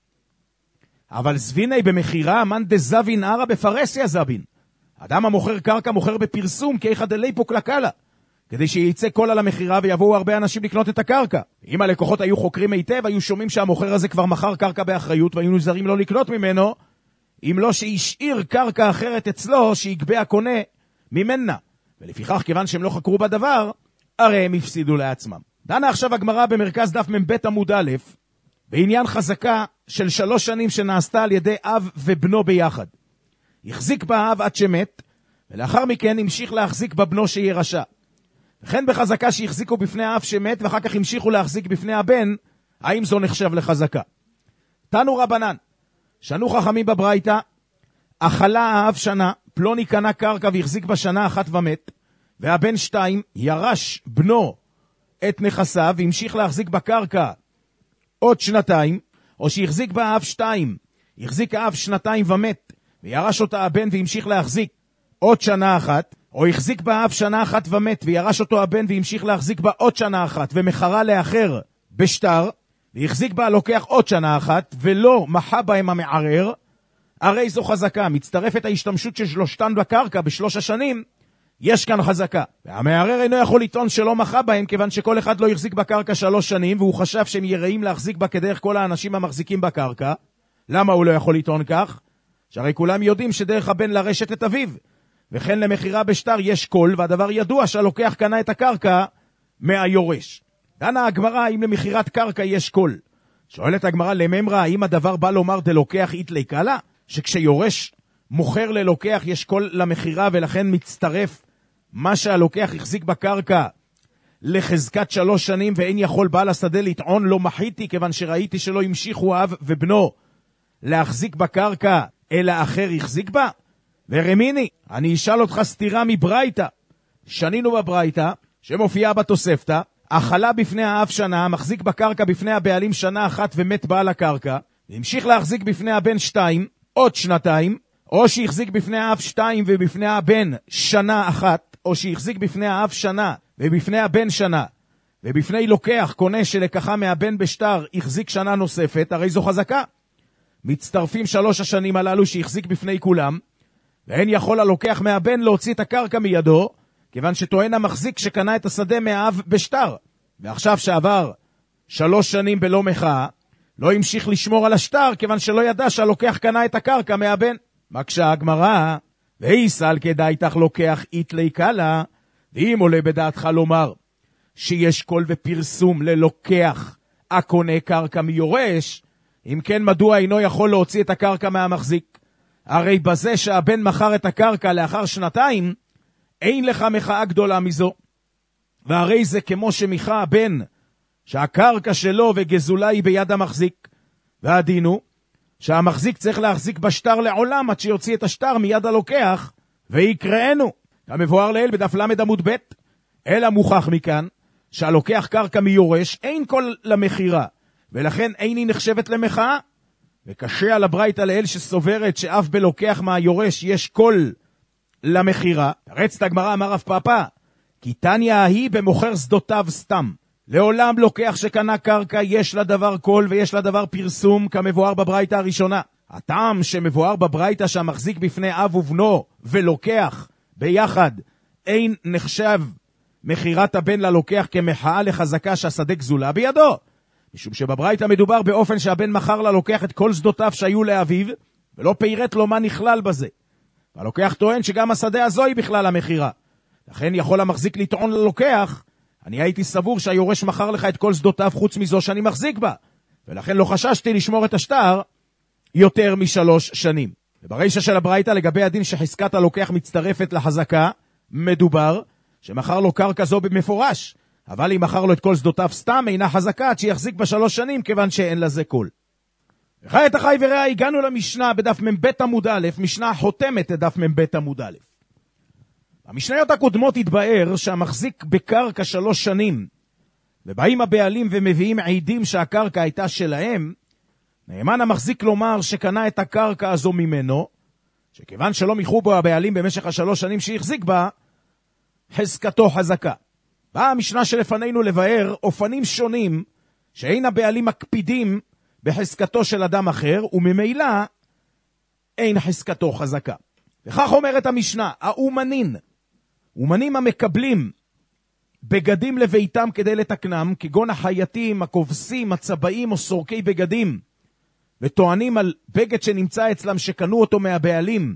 אבל זביני במחירה מן דזבין ערה בפרסיה זבין. אדם המוכר קרקע מוכר בפרסום כאיכא דליפו קלקלה, כדי שייצא קול על המחירה ויבואו הרבה אנשים לקנות את הקרקע. אם הלקוחות היו חוקרים היטב, היו שומעים שהמוכר הזה כבר מכר קרקע באחריות, והיו נזהרים לא לקנות ממנו, אם לא שישאיר קרקע אחרת אצלו שיגבה הקונה ממנה. ולפיכך, כיוון שהם לא חקרו בדבר, הרי הם הפסידו לעצמם. דנה עכשיו הגמרא במרכז דף מ"ב עמוד א', בעניין חזקה של 3 שנים שנעשתה על ידי אב ובנו ביחד. החזיק בה האב עד שמת, ולאחר מכן המשיך להחזיק בבנו שירשע. וכן בחזקה שהחזיקו בפני האב שמת, ואחר כך המשיכו להחזיק בפני הבן, האם זו נחשב לחזקה? תנו רבנן, שנו חכמים בברייתא, אכלה האב שנה, פלוני קנה קרקע והחזיק בשנה 1 ומת, והבן 2 ירש בנו את נכסיו, והמשיך להחזיק בקרקע עוד 2, או שהחזיק בה האב 2, החזיק האב 2 ומת, וירש אותה הבן והמשיך להחזיק עוד 1 שנה, או החזיק בה האב 1 שנה ומת, וירש אותו הבן והמשיך להחזיק בה עוד 1 שנה, ומחרה לאחר בשטר, והחזיק בה לוקח עוד 1 שנה, ולא מחה בהם המערער, הרי זו חזקה. מצטרפת ההשתמשות של 3 בקרקע ב3 השנים, יש כאן חזקה. והמערער אינו יכול לטעון שלא מחה בהם, כיוון שכל אחד לא החזיק בקרקע 3 שנים, והוא חשב שהם יראים להחזיק בה כדרך כל האנשים המחזיקים בקרקע. למה הוא לא יכול לטעון כך? שהרי כולם יודעים שדרך הבן לרשת את אביו, וכן למחירה בשטר יש קול, והדבר ידוע שהלוקח קנה את הקרקע מהיורש. דנה הגמרא האם למחירת קרקע יש קול. שואלת הגמרא לממרא, האם הדבר בא לומר דלוקח איתלי קלה? שכשיורש מוכר ללוקח יש קול למחירה, ולכן מצטרף מה שהלוקח החזיק בקרקע לחזקת 3 שנים, ואין יכול בעל השדה לטעון לא מחיתי, כיוון שראיתי שלא המשיכו אב ובנו להחזיק בקרקע אלא אחר החזיק בה? ורמיני, אני אשאל אותך סתירה מברייתא. שנינו בברייתא שמופיעה בתוספתא, אכלה בפני האב שנה, מחזיק בקרקע בפני הבעלים שנה אחת ומת בעל הקרקע, והמשיך להחזיק בפני הבן 2 עוד 2, או שהחזיק בפני האב 2 ובפני הבן שנה אחת, או שהחזיק בפני האב שנה ובפני הבן שנה, ובפני לוקח קונה שלקחה מהבן בשטר החזיק שנה נוספת, הרי זו חזקה. מצטרפים 3 השנים הללו שהחזיק בפני כולם, ואין יכול הלוקח מהבן להוציא את הקרקע מידו, כיוון שטוען המחזיק שקנה את השדה מהאב בשטר, ועכשיו שעבר 3 שנים בלא מחאה, לא המשיך לשמור על השטר, כיוון שלא ידע שהלוקח קנה את הקרקע מהבן. מקשה הגמרא, ואיסל כדאי תך לוקח איתלי קלה, ואם עולה בדעתך לומר שיש קול ופרסום ללוקח הקונה קרקע מיורש, אם כן מדוע אינו יכול להוציא את הקרקע מהמחזיק? הרי בזה שהבן מכר את הקרקע לאחר 2, אין לך מחאה גדולה מזו. והרי זה כמו שמיכה הבן שהקרקע שלו וגזולה היא ביד המחזיק. והדין הוא שהמחזיק צריך להחזיק בשטר לעולם עד שיוציא את השטר מיד הלוקח, ויקראנו כמבואר לעיל בדף למד עמוד ב'. אלא מוכח מכאן שהלוקח קרקע מיורש אין כל למחירה, ולכן אין היא נחשבת למחאה. וקשה על הברייתא לעיל שסוברת שאף בלוקח מהיורש יש כל למחירה. רצת הגמרא אמר רב פאפא, כי תניא ההיא במוכר שדותיו סתם. לעולם לוקח שקנה קרקע יש לה דבר קול ויש לה דבר פרסום, כמבואר בברייתא הראשונה. הטעם שמבואר בברייתא שהמחזיק בפני אב ובנו ולוקח ביחד אין נחשב מחירת הבן ללוקח כמחאה לחזקה שהשדה גזולה בידו, משום שבברייתא מדובר באופן שהבן מכר ללוקח את כל שדותיו שהיו לאביו, ולא פירט לו מה נכלל בזה. והלוקח טוען שגם השדה הזו היא בכלל המחירה. לכן יכול המחזיק לטעון ללוקח, אני הייתי סבור שהיורש מכר לך את כל שדותיו חוץ מזו שאני מחזיק בה, ולכן לא חששתי לשמור את השטר יותר מ3 שנים. וברישא של הברייתא לגבי הדין שחזקת הלוקח מצטרפת לחזקה, מדובר שמכר לו קרקע זו במפורש, אבל אם מכר לו את כל שדותיו סתם אינה חזקה עד שיחזיק ב3 שנים, כיוון שאין לזה קול. וחי את החי וראה, הגענו למשנה בדף מ"ב עמוד א', משנה חותמת את דף מ"ב עמוד א'. המשניות הקודמות התבאר שהמחזיק בקרקע 3 שנים, ובאים הבעלים ומביאים עדים שהקרקע הייתה שלהם, נאמן המחזיק לומר שקנה את הקרקע הזו ממנו, שכיוון שלא מיחו בו הבעלים במשך 3 שנים שהחזיק בה, חזקתו חזקה. באה המשנה שלפנינו לבאר אופנים שונים שאין הבעלים מקפידים בחזקתו של אדם אחר, וממילא אין חזקתו חזקה. וכך אומרת המשנה, האומנים, אומנים המקבלים בגדים לביתם כדי לתקנם, כגון החייטים, הכובסים, הצבעים או סורקי בגדים, וטוענים על בגד שנמצא אצלם שקנו אותו מהבעלים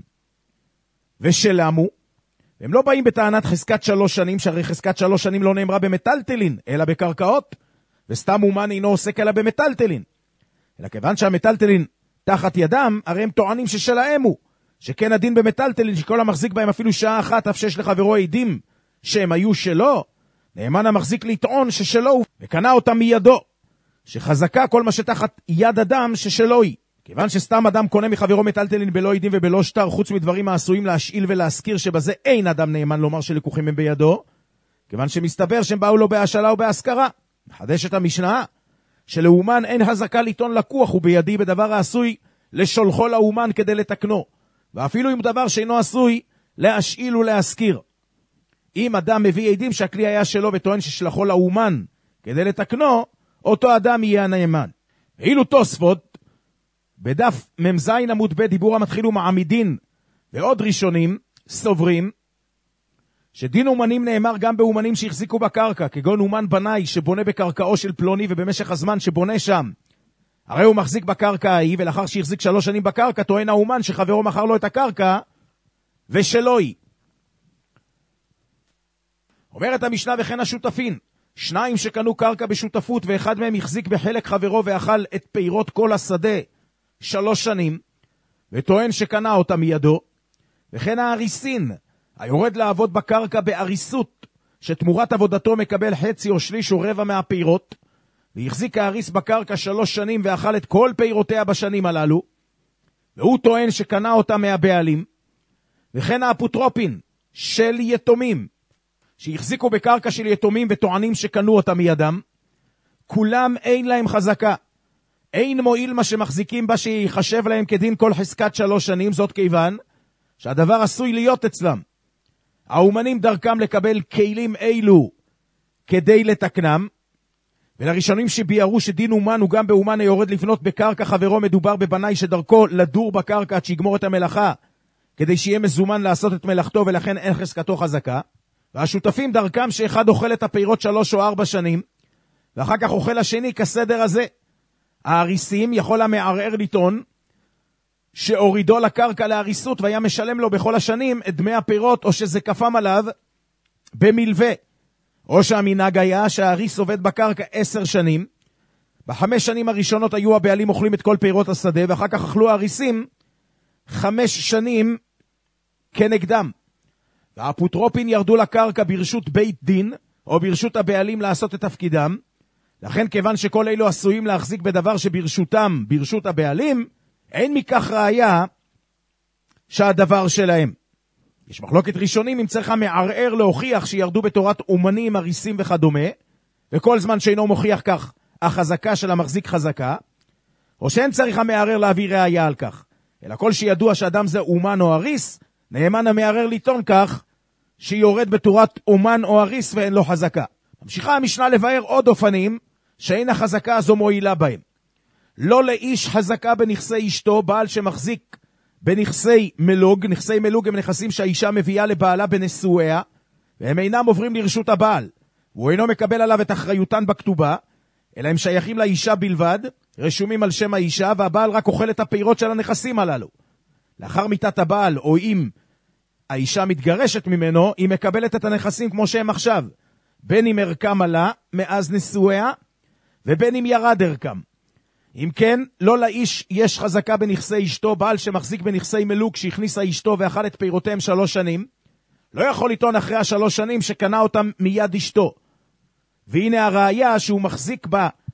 ושלמו, הם לא באים בטענת חזקת 3 שנים, שהרי חזקת 3 שנים לא נאמרה במטלטלין, אלא בקרקעות, וסתם אומן אינו עוסק אלא במטלטלין. אלא כיוון שהמטלטלין תחת ידם, הרי הם טוענים ששלהם הוא, שכן הדין במטלטלין שכל המחזיק בהם אפילו שעה אחת, אף שיש לחברו עדים שהם היו שלו, נאמן המחזיק לטעון ששלו הוא, וקנה אותם מידו, שחזקה כל מה שתחת יד אדם ששלו היא. כיוון שסתם אדם קונה מחברו מטלטלין בלא עדים ובלא שטר, חוץ מדברים העשויים להשאיל ולהזכיר שבזה אין אדם נאמן לומר שלקוחים הם בידו, כיוון שמסתבר שהם באו לו בהשאלה ובהשכרה. מחדשת המשנה שלאומן אין חזקה לטעון לקוח ובידי בדבר העשוי לשולחו לאומן כדי לתקנו, ואפילו עם דבר שאינו עשוי להשאיל ולהזכיר. אם אדם מביא עדים שהכלי היה שלו וטוען ששלחו לאומן כדי לתקנו, אותו אדם יהיה הנאמן. אילו תוספות בדף מ"ז עמוד ב' דיבור המתחיל ומעמידין ועוד ראשונים סוברים שדין אומנים נאמר גם באומנים שהחזיקו בקרקע, כגון אומן בנאי שבונה בקרקעו של פלוני, ובמשך הזמן שבונה שם הרי הוא מחזיק בקרקע ההיא, ולאחר שהחזיק 3 שנים בקרקע טוען האומן שחברו מכר לו את הקרקע ושלו היא. אומרת המשנה וכן השותפין, 2 שקנו קרקע בשותפות ואחד מהם החזיק בחלק חברו ואכל את פירות כל השדה 3 שנים, וטוען שקנה אותה מידו. וכן האריסין היורד לעבוד בקרקע באריסות, שתמורת עבודתו מקבל חצי או שליש או רבע מהפירות, והחזיק האריס בקרקע 3 שנים ואכל את כל פירותיה בשנים הללו, והוא טוען שקנה אותה מהבעלים. וכן האפוטרופין של יתומים, שהחזיקו בקרקע של יתומים וטוענים שקנו אותה מידם, כולם אין להם חזקה. אין מועיל מה שמחזיקים בה שיחשב להם כדין כל חזקת 3 שנים, זאת כיוון שהדבר עשוי להיות אצלם. האומנים דרכם לקבל כלים אילו כדי לתקנם, ולראשונים שביארו שדין אומן הוא גם באומן היורד לפנות בקרקע חברו, מדובר בבנאי שדרכו לדור בקרקע עד שיגמור את המלאכה, כדי שיהיה מזומן לעשות את מלאכתו, ולכן אין חזקתו חזקה. והשותפים דרכם שאחד אוכל את הפירות 3 או 4 שנים, ואחר כך אוכל השני כסדר הזה. ההריסים יכול המערער לטעון שהורידו לקרקע להריסות והיה משלם לו בכל השנים את דמי הפירות, או שזה כפם עליו במלווה, או שהמנהג היה שההריס עובד בקרקע 10 שנים, ב5 שנים הראשונות היו הבעלים אוכלים את כל פירות השדה, ואחר כך אכלו ההריסים 5 שנים כנגדם. והאפוטרופין ירדו לקרקע ברשות בית דין, או ברשות הבעלים לעשות את תפקידם, לכן כיוון שכל אלו עשויים להחזיק בדבר שברשותם, ברשות הבעלים, אין מכך ראיה שהדבר שלהם. יש מחלוקת ראשונים אם צריך המערער להוכיח שירדו בתורת אומנים, הריסים וכדומה, וכל זמן שאינו מוכיח כך, החזקה של המחזיק חזקה, או שאין צריך המערער להביא ראיה על כך, אלא כל שידוע שאדם זה אומן או הריס, נאמן המערער לטעון כך, שיורד בתורת אומן או הריס ואין לו חזקה. ממשיכה המשנה לבאר עוד אופנים, שאין החזקה הזו מועילה בהם. לא לאיש חזקה בנכסי אשתו, בעל שמחזיק בנכסי מלוג. נכסי מלוג הם נכסים שהאישה מביאה לבעלה בנשואיה, והם אינם עוברים לרשות הבעל, והוא אינו מקבל עליו את אחריותן בכתובה, אלא הם שייכים לאישה בלבד, רשומים על שם האישה, והבעל רק אוכל את הפירות של הנכסים הללו. לאחר מיתת הבעל, או אם האישה מתגרשת ממנו, היא מקבלת את הנכסים כמו שהם עכשיו, בין אם ערכם עלה מאז נשואיה, ובין אם ירד ערכם. אם כן, לא לאיש יש חזקה בנכסי אשתו, בעל שמחזיק בנכסי מלוג שהכניסה אשתו ואכל את פירותיהם 3 שנים, לא יכול לטעון אחרי 3 שנים שקנה אותם מיד אשתו. והנה הראיה שהוא מחזיק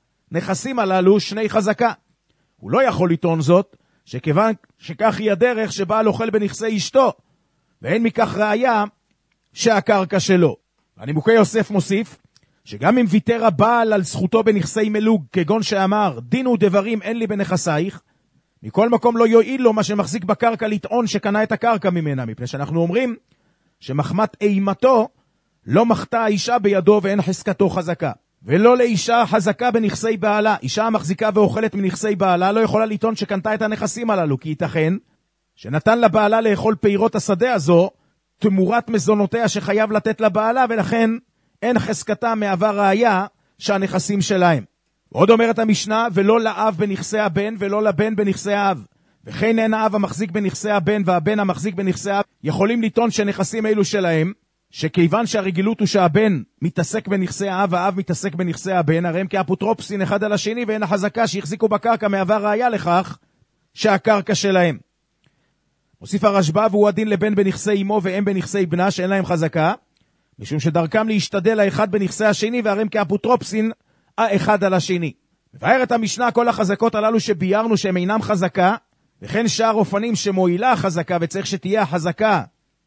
בנכסים הללו 2 חזקה. הוא לא יכול לטעון זאת, שכיוון שכך היא הדרך שבעל אוכל בנכסי אשתו, ואין מכך ראיה שהקרקע שלו. הנימוקי יוסף מוסיף, שגם אם ויתר הבעל על זכותו בנכסי מלוג, כגון שאמר, דין ודברים אין לי בנכסייך, מכל מקום לא יועיל לו מה שמחזיק בקרקע לטעון שקנה את הקרקע ממנה, מפני שאנחנו אומרים שמחמת אימתו לא מחתה האישה בידו ואין חזקתו חזקה. ולא לאישה חזקה בנכסי בעלה. אישה המחזיקה ואוכלת מנכסי בעלה לא יכולה לטעון שקנתה את הנכסים הללו, כי ייתכן שנתן לבעלה לאכול פירות השדה הזו תמורת מזונותיה שחייב לתת לבעלה, ולכן אין חזקתה מהווה ראיה שהנכסים שלהם. ועוד אומרת המשנה, ולא לאב בנכסי הבן ולא לבן בנכסי האב. וכן אין האב המחזיק בנכסי הבן והבן המחזיק בנכסי האב יכולים לטעון שנכסים אלו שלהם, שכיוון שהרגילות הוא שהבן מתעסק בנכסי האב והאב מתעסק בנכסי הבן, הרי הם כאפוטרופסין אחד על השני, ואין החזקה שהחזיקו בקרקע מהווה ראיה לכך שהקרקע שלהם. מוסיף הרשב"א, והוא הדין לבן בנכסי אמו ואם בנכסי בנה שאין להם חזקה, משום שדרכם להשתדל האחד בנכסי השני, והרי הם כאפוטרופסין האחד על השני. מבארת המשנה כל החזקות הללו שביירנו שהם אינם חזקה, וכן שאר אופנים שמועילה החזקה וצריך שתהיה החזקה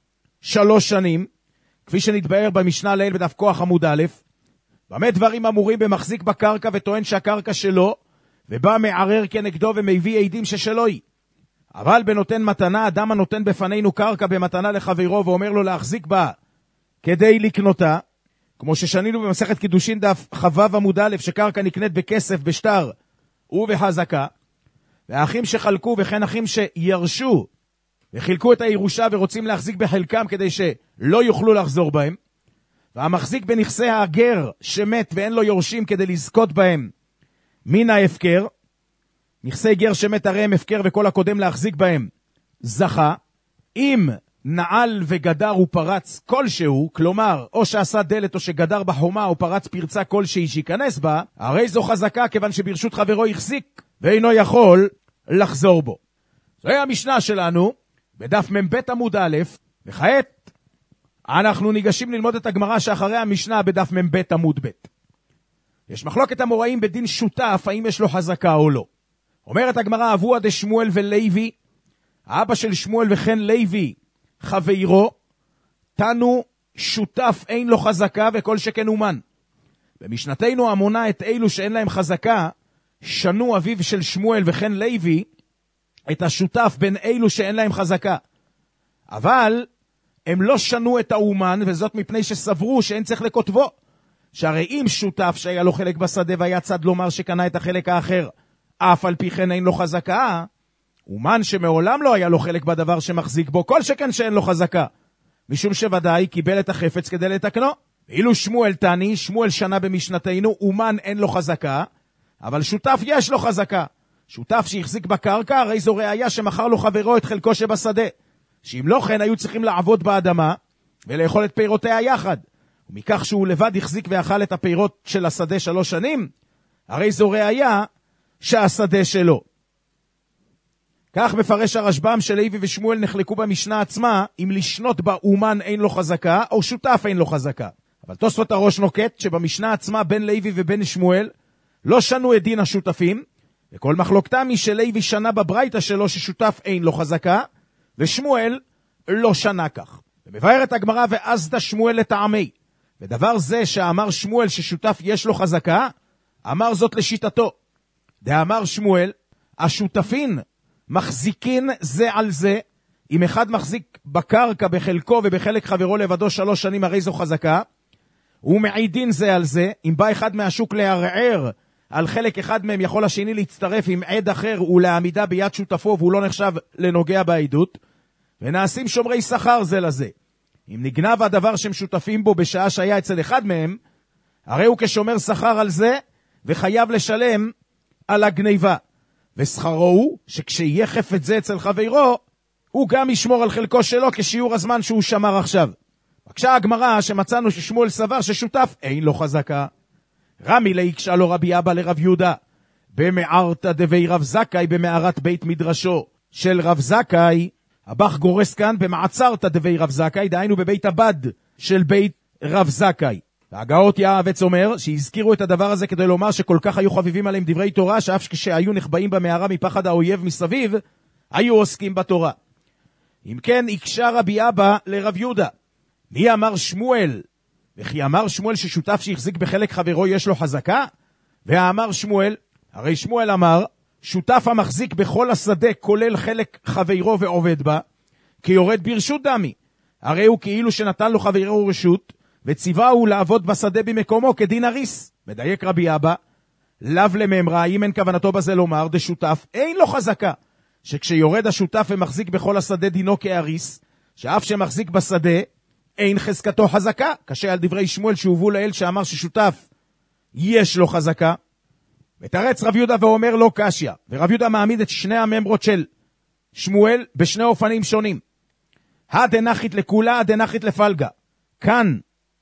3 שנים, כפי שנתבאר במשנה לעיל בדף כוח עמוד א'. במה דברים אמורים במחזיק בקרקע וטוען שהקרקע שלו, ובא מערער כנגדו ומביא עדים ששלו היא. אבל בנותן מתנה, אדם הנותן בפנינו קרקע במתנה לחברו ואומר לו להחזיק בה כדי לקנותה, כמו ששנינו במסכת קידושין דף חבב עמוד א', שקרקע נקנית בכסף, בשטר ובחזקה, והאחים שחלקו וכן אחים שירשו וחילקו את הירושה ורוצים להחזיק בחלקם כדי שלא יוכלו לחזור בהם, והמחזיק בנכסי הגר שמת ואין לו יורשים כדי לזכות בהם מן ההפקר, נכסי גר שמת הרי הם הפקר וכל הקודם להחזיק בהם זכה, אם נעל וגדר ופרץ כלשהו, כלומר או שעשה דלת או שגדר בחומה או פרץ פרצה כלשהי שיכנס בה, הרי זו חזקה כיוון שברשות חברו החזיק ואינו יכול לחזור בו. זוהי המשנה שלנו בדף מ"ב עמוד א', וכעת אנחנו ניגשים ללמוד את הגמרא שאחרי המשנה בדף מ"ב עמוד ב'. יש מחלוקת אמוראים בדין שותף, האם יש לו חזקה או לא. אומרת הגמרא, אבוה דשמואל ולוי, האבא של שמואל וכן לוי חברו, תנו שותף אין לו חזקה וכל שכן אומן. במשנתנו המונה את אלו שאין להם חזקה, שנו אביו של שמואל וכן לוי, את השותף בין אלו שאין להם חזקה. אבל הם לא שנו את האומן, וזאת מפני שסברו שאין צריך לכותבו. שהרי אם שותף שהיה לו חלק בשדה והיה צד לומר שקנה את החלק האחר, אף על פי כן אין לו חזקה, אומן שמעולם לא היה לו חלק בדבר שמחזיק בו, כל שכן שאין לו חזקה. משום שוודאי קיבל את החפץ כדי לתקנו. ואילו שמואל תני, שמואל שנה במשנתנו, אומן אין לו חזקה, אבל שותף יש לו חזקה. שותף שהחזיק בקרקע, הרי זו ראיה שמכר לו חברו את חלקו שבשדה. שאם לא כן היו צריכים לעבוד באדמה ולאכול את פירותיה יחד. ומכך שהוא לבד החזיק ואכל את הפירות של השדה 3 שנים, הרי זו ראיה שהשדה שלו. כך מפרש הרשב"ם שלוי ושמואל נחלקו במשנה עצמה, אם לשנות בה אומן אין לו חזקה, או שותף אין לו חזקה. אבל תוספות הראש נוקט שבמשנה עצמה בין לוי ובין שמואל לא שנו את דין השותפים, וכל מחלוקתם היא שלוי שנה בברייתא שלו ששותף אין לו חזקה, ושמואל לא שנה כך. ומבארת הגמרא ועזדה שמואל לטעמי. ודבר זה שאמר שמואל ששותף יש לו חזקה, אמר זאת לשיטתו. דאמר שמואל, השותפין מחזיקין זה על זה, אם אחד מחזיק בקרקע בחלקו ובחלק חברו לבדו 3 שנים, הרי זו חזקה, ומעידין זה על זה, אם בא אחד מהשוק לערער על חלק אחד מהם, יכול השני להצטרף עם עד אחר ולעמידה ביד שותפו, והוא לא נחשב לנוגע בעדות, ונעשים שומרי שכר זה לזה. אם נגנב הדבר שהם שותפים בו בשעה שהיה אצל אחד מהם, הרי הוא כשומר שכר על זה, וחייב לשלם על הגניבה. ושכרו הוא שכשיהיה חפץ זה אצל חברו, הוא גם ישמור על חלקו שלו כשיעור הזמן שהוא שמר עכשיו. בקשה הגמרא שמצאנו ששמואל סבר ששותף אין לו חזקה. רמי להיקשה לו רבי אבא לרב יהודה, במערתא דבי רב זכאי במערת בית מדרשו של רב זכאי, הבח גורס כאן במעצרתא דבי רב זכאי, דהיינו בבית הבד של בית רב זכאי. והגאות יעבץ אומר שהזכירו את הדבר הזה כדי לומר שכל כך היו חביבים עליהם דברי תורה, שאף כשהיו נחבאים במערה מפחד האויב מסביב, היו עוסקים בתורה. אם כן, הקשה רבי אבא לרב יהודה, מי אמר שמואל? וכי אמר שמואל ששותף שהחזיק בחלק חברו יש לו חזקה? ואמר שמואל, הרי שמואל אמר, שותף המחזיק בכל השדה כולל חלק חברו ועובד בה, כי יורד ברשות דמי. הרי הוא כאילו שנתן לו חברו רשות, וציווה הוא לעבוד בשדה במקומו כדין הריס. מדייק רבי אבא, לאו לממרה, אם אין כוונתו בזה לומר, דשותף אין לו חזקה, שכשיורד השותף ומחזיק בכל השדה דינו כהריס, שאף שמחזיק בשדה, אין חזקתו חזקה, קשה על דברי שמואל שהובאו לאל שאמר ששותף יש לו חזקה. ותרץ רב יהודה ואומר לא קשיה, ורב יהודה מעמיד את שני הממרות של שמואל בשני אופנים שונים. הדנחית לכולה, הדנחית לפלגה. כאן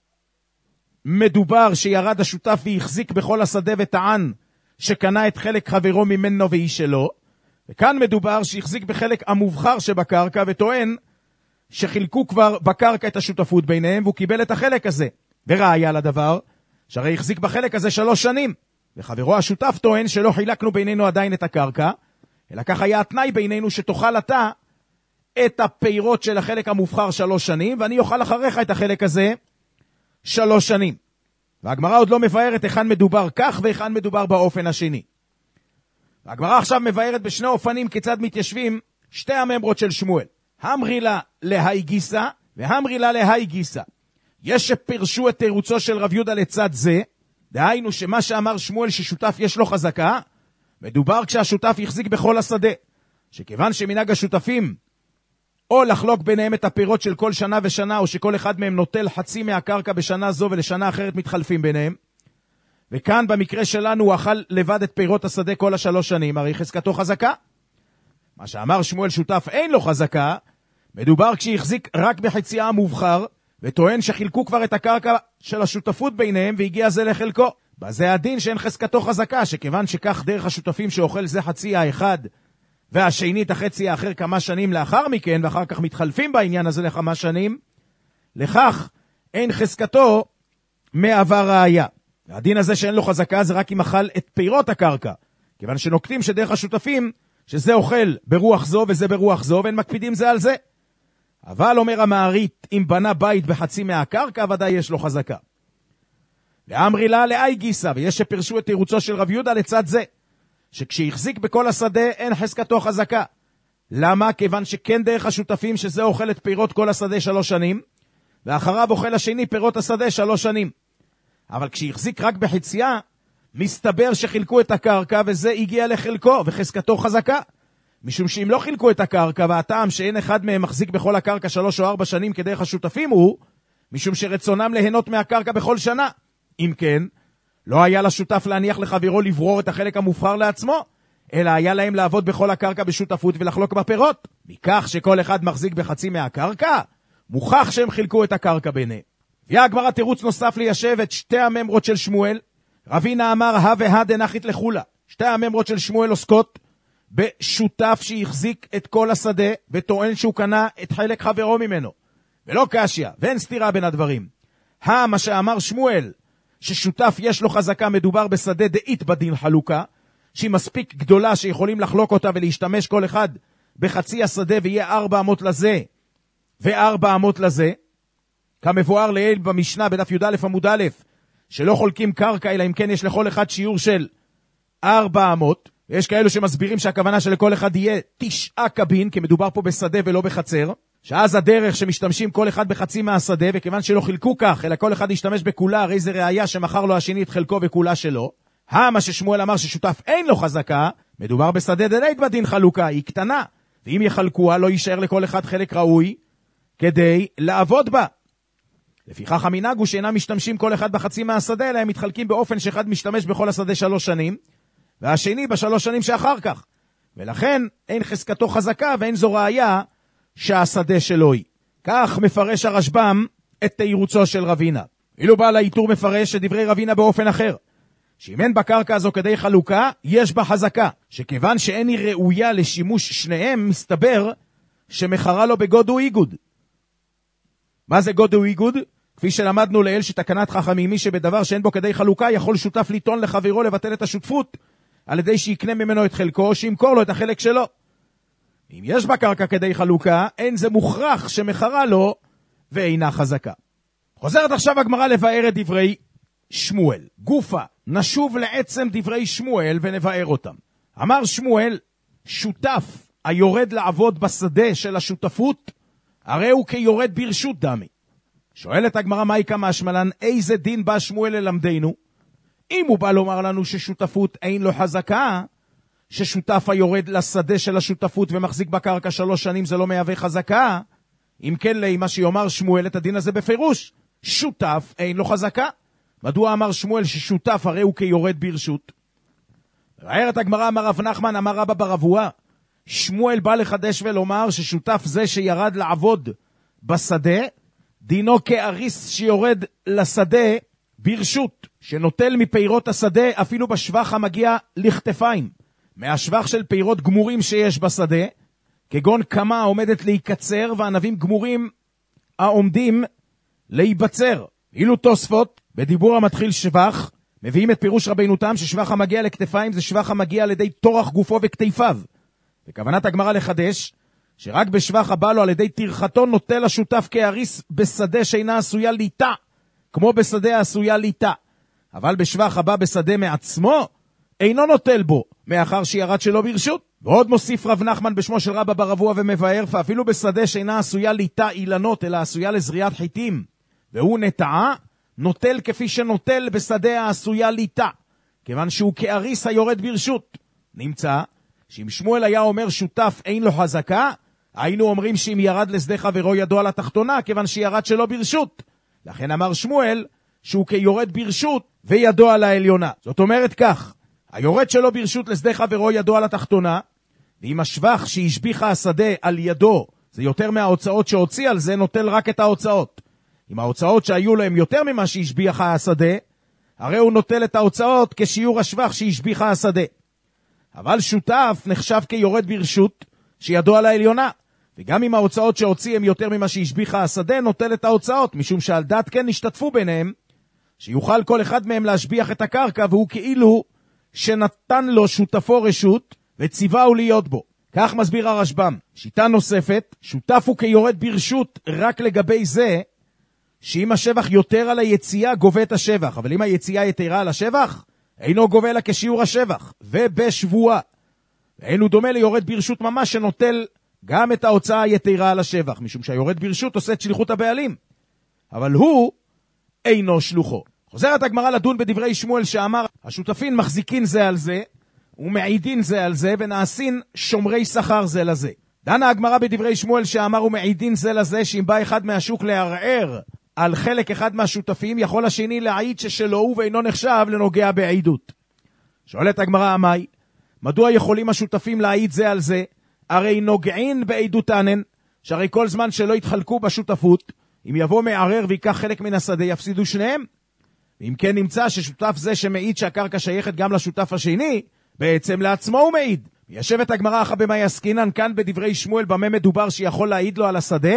מדובר שירד השותף והחזיק בכל השדה וטען שקנה את חלק חברו ממנו ואיש שלו, וכאן מדובר שהחזיק בחלק המובחר שבקרקע וטוען שחילקו כבר בקרקע את השותפות ביניהם והוא קיבל את החלק הזה. וראיה לדבר שהרי החזיק בחלק הזה 3 שנים, וחברו השותף טוען שלא חילקנו בינינו עדיין את הקרקע, אלא כך היה התנאי בינינו שתאכל אתה את הפירות של החלק המובחר 3 שנים, ואני אוכל אחריך את החלק הזה 3 שנים. והגמרא עוד לא מבארת היכן מדובר כך והיכן מדובר באופן השני. והגמרא עכשיו מבארת בשני אופנים כיצד מתיישבים שתי הממרות של שמואל. המרילה להי גיסה והמרילה להי גיסה. יש שפרשו את תירוצו של רב יהודה לצד זה, דהיינו שמה שאמר שמואל ששותף יש לו חזקה, מדובר כשהשותף יחזיק בכל השדה, שכיוון שמנהג השותפים או לחלוק ביניהם את הפירות של כל שנה ושנה, או שכל אחד מהם נוטל חצי מהקרקע בשנה זו ולשנה אחרת מתחלפים ביניהם, וכאן במקרה שלנו הוא אכל לבד את פירות השדה כל 3 שנים, הרי חזקתו חזקה. מה שאמר שמואל שותף אין לו חזקה, מדובר כשהחזיק רק בחצייה המובחר, וטוען שחילקו כבר את הקרקע של השותפות ביניהם והגיע זה לחלקו. בזה הדין שאין חזקתו חזקה, שכיוון שכך דרך השותפים שאוכל זה חצי האחד והשני את החצי האחר כמה שנים לאחר מכן, ואחר כך מתחלפים בעניין הזה לכמה שנים, לכך אין חזקתו מעבר ראיה. והדין הזה שאין לו חזקה זה רק אם אכל את פירות הקרקע, כיוון שנוקטים שדרך השותפים שזה אוכל ברוח זו וזה ברוח זו, ואין מקפידים זה על זה. אבל אומר המערית, אם בנה בית בחצי מהקרקע, ודאי יש לו חזקה. ואמרי לה לאי גיסה, ויש שפרשו את תירוצו של רב יהודה לצד זה, שכשהחזיק בכל השדה אין חזקתו חזקה. למה? כיוון שכן דרך השותפים שזה אוכל את פירות כל השדה 3 שנים, ואחריו אוכל השני פירות השדה 3 שנים. אבל כשהחזיק רק בחצייה, מסתבר שחילקו את הקרקע וזה הגיע לחלקו וחזקתו חזקה. משום שאם לא חילקו את הקרקע והטעם שאין אחד מהם מחזיק בכל הקרקע 3 או 4 שנים כדרך השותפים הוא, משום שרצונם ליהנות מהקרקע בכל שנה. אם כן, לא היה לשותף להניח לחברו לברור את החלק המובחר לעצמו, אלא היה להם לעבוד בכל הקרקע בשותפות ולחלוק בפירות. מכך שכל אחד מחזיק בחצי מהקרקע, מוכח שהם חילקו את הקרקע ביניהם. ויהיה הגמרא תירוץ נוסף ליישב את 2 הממרות של שמואל. רבינה אמר הא והא דנחית לחולה. 2 הממרות של שמואל עוסקות בשותף שהחזיק את כל השדה וטוען שהוא קנה את חלק חברו ממנו. ולא קשיא, ואין סתירה בין הדברים. מה שאמר שמואל, ששותף יש לו חזקה, מדובר בשדה דאית בדין חלוקה, שהיא מספיק גדולה שיכולים לחלוק אותה ולהשתמש כל אחד בחצי השדה ויהיה 4 אמות לזה ו4 אמות לזה, כמבואר לעיל במשנה בדף י"א עמוד א', שלא חולקים קרקע אלא אם כן יש לכל אחד שיעור של 4 אמות. יש כאלו שמסבירים שהכוונה שלכל אחד יהיה 9 קבין, כי מדובר פה בשדה ולא בחצר, שאז הדרך שמשתמשים כל אחד בחצי מהשדה, וכיוון שלא חילקו כך, אלא כל אחד ישתמש בכולה, הרי זה ראיה שמחר לו השני את חלקו וכולה שלו. מה ששמואל אמר ששותף אין לו חזקה, מדובר בשדה דאית בדין חלוקה, היא קטנה, ואם יחלקוה לא יישאר לכל אחד חלק ראוי כדי לעבוד בה. לפיכך המנהג הוא שאינם משתמשים כל אחד בחצי מהשדה, אלא הם מתחלקים באופן שאחד משתמש בכל השדה 3 שנים, והשני ב3 שנים שאחר כך. ולכן אין חזקתו חזקה ואין זו ראיה שהשדה שלו היא. כך מפרש הרשב"ם את תירוצו של רבינה. אילו בעל העיטור מפרש את דברי רבינה באופן אחר, שאם אין בקרקע הזו כדי חלוקה, יש בה חזקה, שכיוון שאין היא ראויה לשימוש שניהם, מסתבר שמחרה לו בגוד ואיגוד. מה זה גוד ואיגוד? כפי שלמדנו לאל שתקנת חכמים, מי שבדבר שאין בו כדי חלוקה, יכול שותף ליטון לחברו לבטל את השותפות, על ידי שיקנה ממנו את חלקו, או שימכור לו את החלק שלו. אם יש בקרקע כדי חלוקה, אין זה מוכרח שמחרה לו, ואינה חזקה. חוזרת עכשיו הגמרא לבאר את דברי שמואל. גופה, נשוב לעצם דברי שמואל ונבאר אותם. אמר שמואל, שותף היורד לעבוד בשדה של השותפות, הרי הוא כיורד ברשות דמי. שואלת הגמרא מהי כמה השמלן, איזה דין בא שמואל ללמדנו? אם הוא בא לומר לנו ששותפות אין לו חזקה, ששותף היורד לשדה של השותפות ומחזיק בקרקע 3 שנים זה לא מהווה חזקה, אם כן מה שיאמר שמואל את הדין הזה בפירוש, שותף אין לו חזקה. מדוע אמר שמואל ששותף הרי הוא כיורד ברשות? ראית הגמרא אמר רב נחמן אמר רבא ברבוע, שמואל בא לחדש ולומר ששותף זה שירד לעבוד בשדה, דינו כאריס שיורד לשדה ברשות, שנוטל מפירות השדה אפילו בשבח המגיע לכתפיים, מהשבח של פירות גמורים שיש בשדה, כגון כמה העומדת להיקצר וענבים גמורים העומדים להיבצר. אילו תוספות בדיבור המתחיל שבח מביאים את פירוש רבינו תם ששבח המגיע לכתפיים זה שבח המגיע על ידי תורח גופו וכתפיו, וכוונת הגמרא לחדש שרק בשבח הבא לו על ידי תרחתו נוטל השותף כאריס בשדה שאינה עשויה ליטה, כמו בשדה העשויה ליטה, אבל בשבח הבא בשדה מעצמו אינו נוטל בו, מאחר שירד שלו ברשות. ועוד מוסיף רב נחמן בשמו של רבא ברבוע ומבאר, ואפילו בשדה שאינה עשויה ליטה אילנות, אלא עשויה לזריעת חיטים, והוא נטעה, נוטל כפי שנוטל בשדה העשויה ליטה, כיוון שהוא כאריס היורד ברשות. נמצא שאם שמואל היה אומר שותף אין לו חזקה, היינו אומרים שאם ירד לשדה חברו ידו על התחתונה, כיוון שירד שלו ברשות. לכן אמר שמואל שהוא כיורד ברשות וידו על העליונה. זאת אומרת כך, היורד שלו ברשות לשדה חברו ידו על התחתונה, ואם השבח שהשביחה השדה על ידו זה יותר מההוצאות שהוציא על זה, נוטל רק את ההוצאות. אם ההוצאות שהיו להם יותר ממה שהשביחה השדה, הרי הוא נוטל את ההוצאות כשיעור השבח שהשביחה השדה. אבל שותף נחשב כיורד ברשות שידו על העליונה, וגם אם ההוצאות שהוציא הם יותר ממה שהשביחה השדה, נוטל את ההוצאות, משום שעל דת כן נשתתפו ביניהם, שיוכל כל אחד מהם להשביח את הקרקע, והוא כאילו שנתן לו שותפו רשות וציווהו להיות בו. כך מסביר הרשב"ם. שיטה נוספת, שותף הוא כיורד ברשות רק לגבי זה, שאם השבח יותר על היציאה גובה את השבח, אבל אם היציאה יתרה על השבח, אינו גובה לה כשיעור השבח, ובשבועה. ואינו דומה ליורד ברשות ממש שנוטל גם את ההוצאה היתרה על השבח, משום שהיורד ברשות עושה את שליחות הבעלים. אבל הוא אינו שלוחו. חוזרת הגמרא לדון בדברי שמואל שאמר, השותפים מחזיקין זה על זה, ומעידין זה על זה, ונעשין שומרי שכר זה לזה. דנה הגמרא בדברי שמואל שאמר ומעידין זה לזה, שאם בא אחד מהשוק לערער על חלק אחד מהשותפים, יכול השני להעיד ששלו הוא ואינו נחשב לנוגע בעידות. שואלת הגמרא עמי, מדוע יכולים השותפים להעיד זה על זה? הרי נוגעין בעידותנן, שהרי כל זמן שלא יתחלקו בשותפות, אם יבוא מערער ויקח חלק מן השדה, יפסידו שניהם. ואם כן נמצא ששותף זה שמעיד שהקרקע שייכת גם לשותף השני, בעצם לעצמו הוא מעיד. ישבת הגמרא אחא במאי עסקינן כאן בדברי שמואל במה מדובר שיכול להעיד לו על השדה?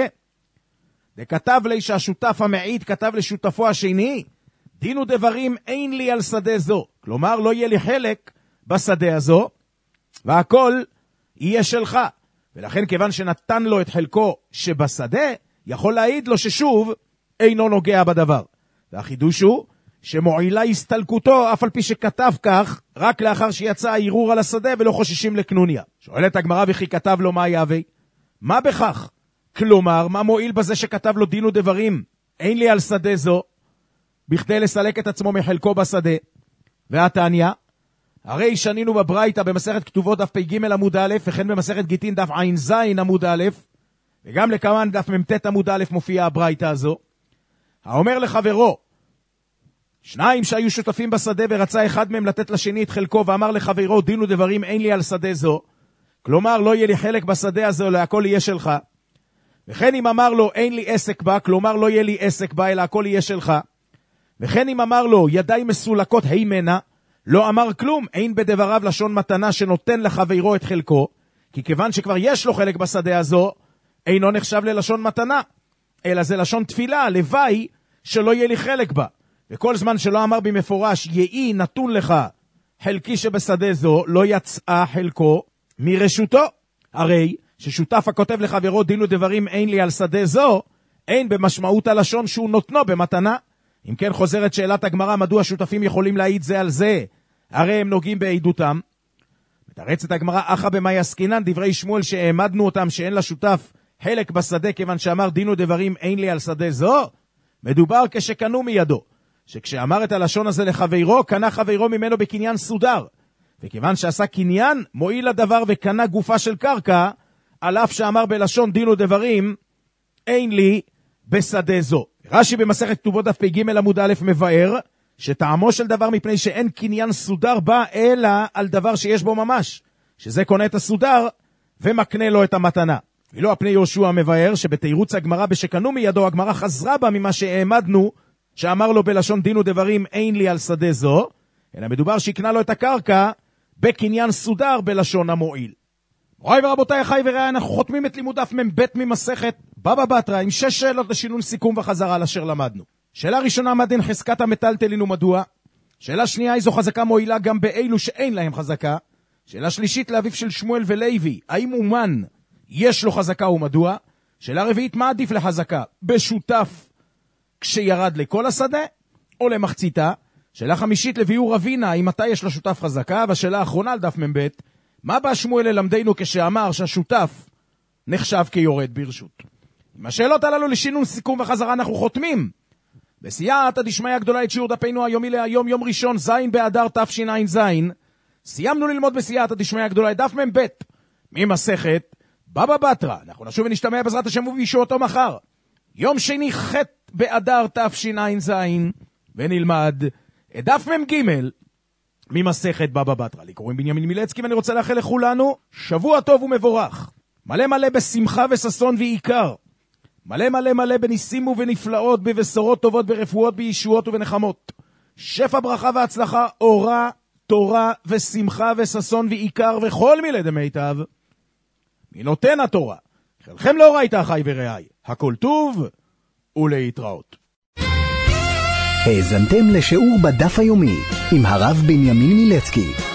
וכתב לי שהשותף המעיד כתב לשותפו השני, דין ודברים אין לי על שדה זו. כלומר לא יהיה לי חלק בשדה הזו, והכל יהיה שלך. ולכן כיוון שנתן לו את חלקו שבשדה, יכול להעיד לו ששוב אינו נוגע בדבר. והחידוש הוא שמועילה הסתלקותו, אף על פי שכתב כך, רק לאחר שיצא הערעור על השדה ולא חוששים לקנוניה. שואלת הגמרא וכי כתב לו מה יהווה? מה בכך? כלומר, מה מועיל בזה שכתב לו דין ודברים? אין לי על שדה זו, בכדי לסלק את עצמו מחלקו בשדה. והתניא, הרי שנינו בברייתא במסכת כתובות דף פ"ג עמוד א', וכן במסכת גיטין דף ע"ז עמוד א', וגם לכמן דף מ"ט עמוד א' מופיעה הברייתא הזו. האומר לחברו, שניים שהיו שותפים בשדה ורצה אחד מהם לתת לשני את חלקו, ואמר לחברו דין ודברים אין לי על שדה זו, כלומר לא יהיה לי חלק בשדה הזו, אלא הכל יהיה שלך. וכן אם אמר לו אין לי עסק בה, כלומר לא יהיה לי עסק בה, אלא הכל יהיה שלך. וכן אם אמר לו ידיי מסולקות הימנה, לא אמר כלום, אין בדבריו לשון מתנה שנותן לחברו את חלקו, כי כיוון שכבר יש לו חלק בשדה הזו, אינו נחשב ללשון מתנה, אלא זה לשון תפילה, לוואי שלא יהיה לי חלק בה. וכל זמן שלא אמר במפורש, יהי נתון לך חלקי שבשדה זו, לא יצאה חלקו מרשותו. הרי ששותף הכותב לחברו דין ודברים אין לי על שדה זו, אין במשמעות הלשון שהוא נותנו במתנה. אם כן חוזרת שאלת הגמרא, מדוע שותפים יכולים להעיד זה על זה? הרי הם נוגעים בעידותם. מתרצת הגמרא אחא במאי עסקינן, דברי שמואל שהעמדנו אותם שאין לשותף חלק בשדה, כיוון שאמר דין ודברים אין לי על שדה זו, מדובר כשקנו מידו, שכשאמר את הלשון הזה לחברו, קנה חברו ממנו בקניין סודר, וכיוון שעשה קניין, מועיל לדבר וקנה גופה של קרקע, על אף שאמר בלשון דין ודברים אין לי בשדה זו. רש"י במסכת כתובות דף פ"ג עמוד א' מבאר שטעמו של דבר מפני שאין קניין סודר בה אלא על דבר שיש בו ממש, שזה קונה את הסודר ומקנה לו את המתנה. ולא הפני יהושע מבאר שבתירוץ הגמרא בשקנו מידו, הגמרא חזרה בה ממה שהעמדנו שאמר לו בלשון דין ודברים אין לי על שדה זו, אלא מדובר שיקנה לו את הקרקע בקניין סודר בלשון המועיל. רואי ורבותיי, אחי ורעי, אנחנו חותמים את לימוד דף מ"ב ממסכת בבא בתרא עם 6 שאלות לשינון סיכום וחזרה על אשר למדנו. שאלה ראשונה, מה דין חזקת המטלטלין ומדוע? שאלה שנייה, איזו חזקה מועילה גם באלו שאין להם חזקה? שאלה שלישית, לאביו של שמואל ולוי, האם אומן יש לו חזקה ומדוע? שאלה רביעית, מה עדיף לחזקה? בשותף כשירד לכל השדה או למחציתה? שאלה חמישית, לביאור רבינה, האם מתי יש לשותף חזקה? והשאלה האחרונה על דף מ"ב, מה בא שמואל ללמדנו כשאמר שהשותף נחשב כיורד ברשות? עם השאלות הללו לשינון סיכום וחזרה אנחנו חותמים בסייעתא דשמיא הגדולה את שיעור דפנו היומי להיום, יום ראשון ז' באדר תשע"ז. סיימנו ללמוד בסייעתא דשמיא הגדולה את דף מ"ב ממסכת בבא בתרא. אנחנו נשוב ונשתמע בעזרת השם ובישועתו מחר, יום שני ח' באדר תשע"ז, ונלמד את דף מ"ג ממסכת בבא בתרא. לי קוראים בנימין מילצקי ואני רוצה לאחל לכולנו שבוע טוב ומבורך, מלא מלא בשמחה וששון ועיקר, מלא מלא מלא בניסים ובנפלאות, בבשורות טובות, ברפואות, בישועות ובנחמות, שפע ברכה והצלחה, אורה, תורה ושמחה וששון ועיקר וכל מילי דמיטב מנותן התורה. חלכם לא ראית אחי ורעי, הכל טוב ולהתראות. האזנתם לשיעור בדף היומי עם הרב בנימין מילצקי.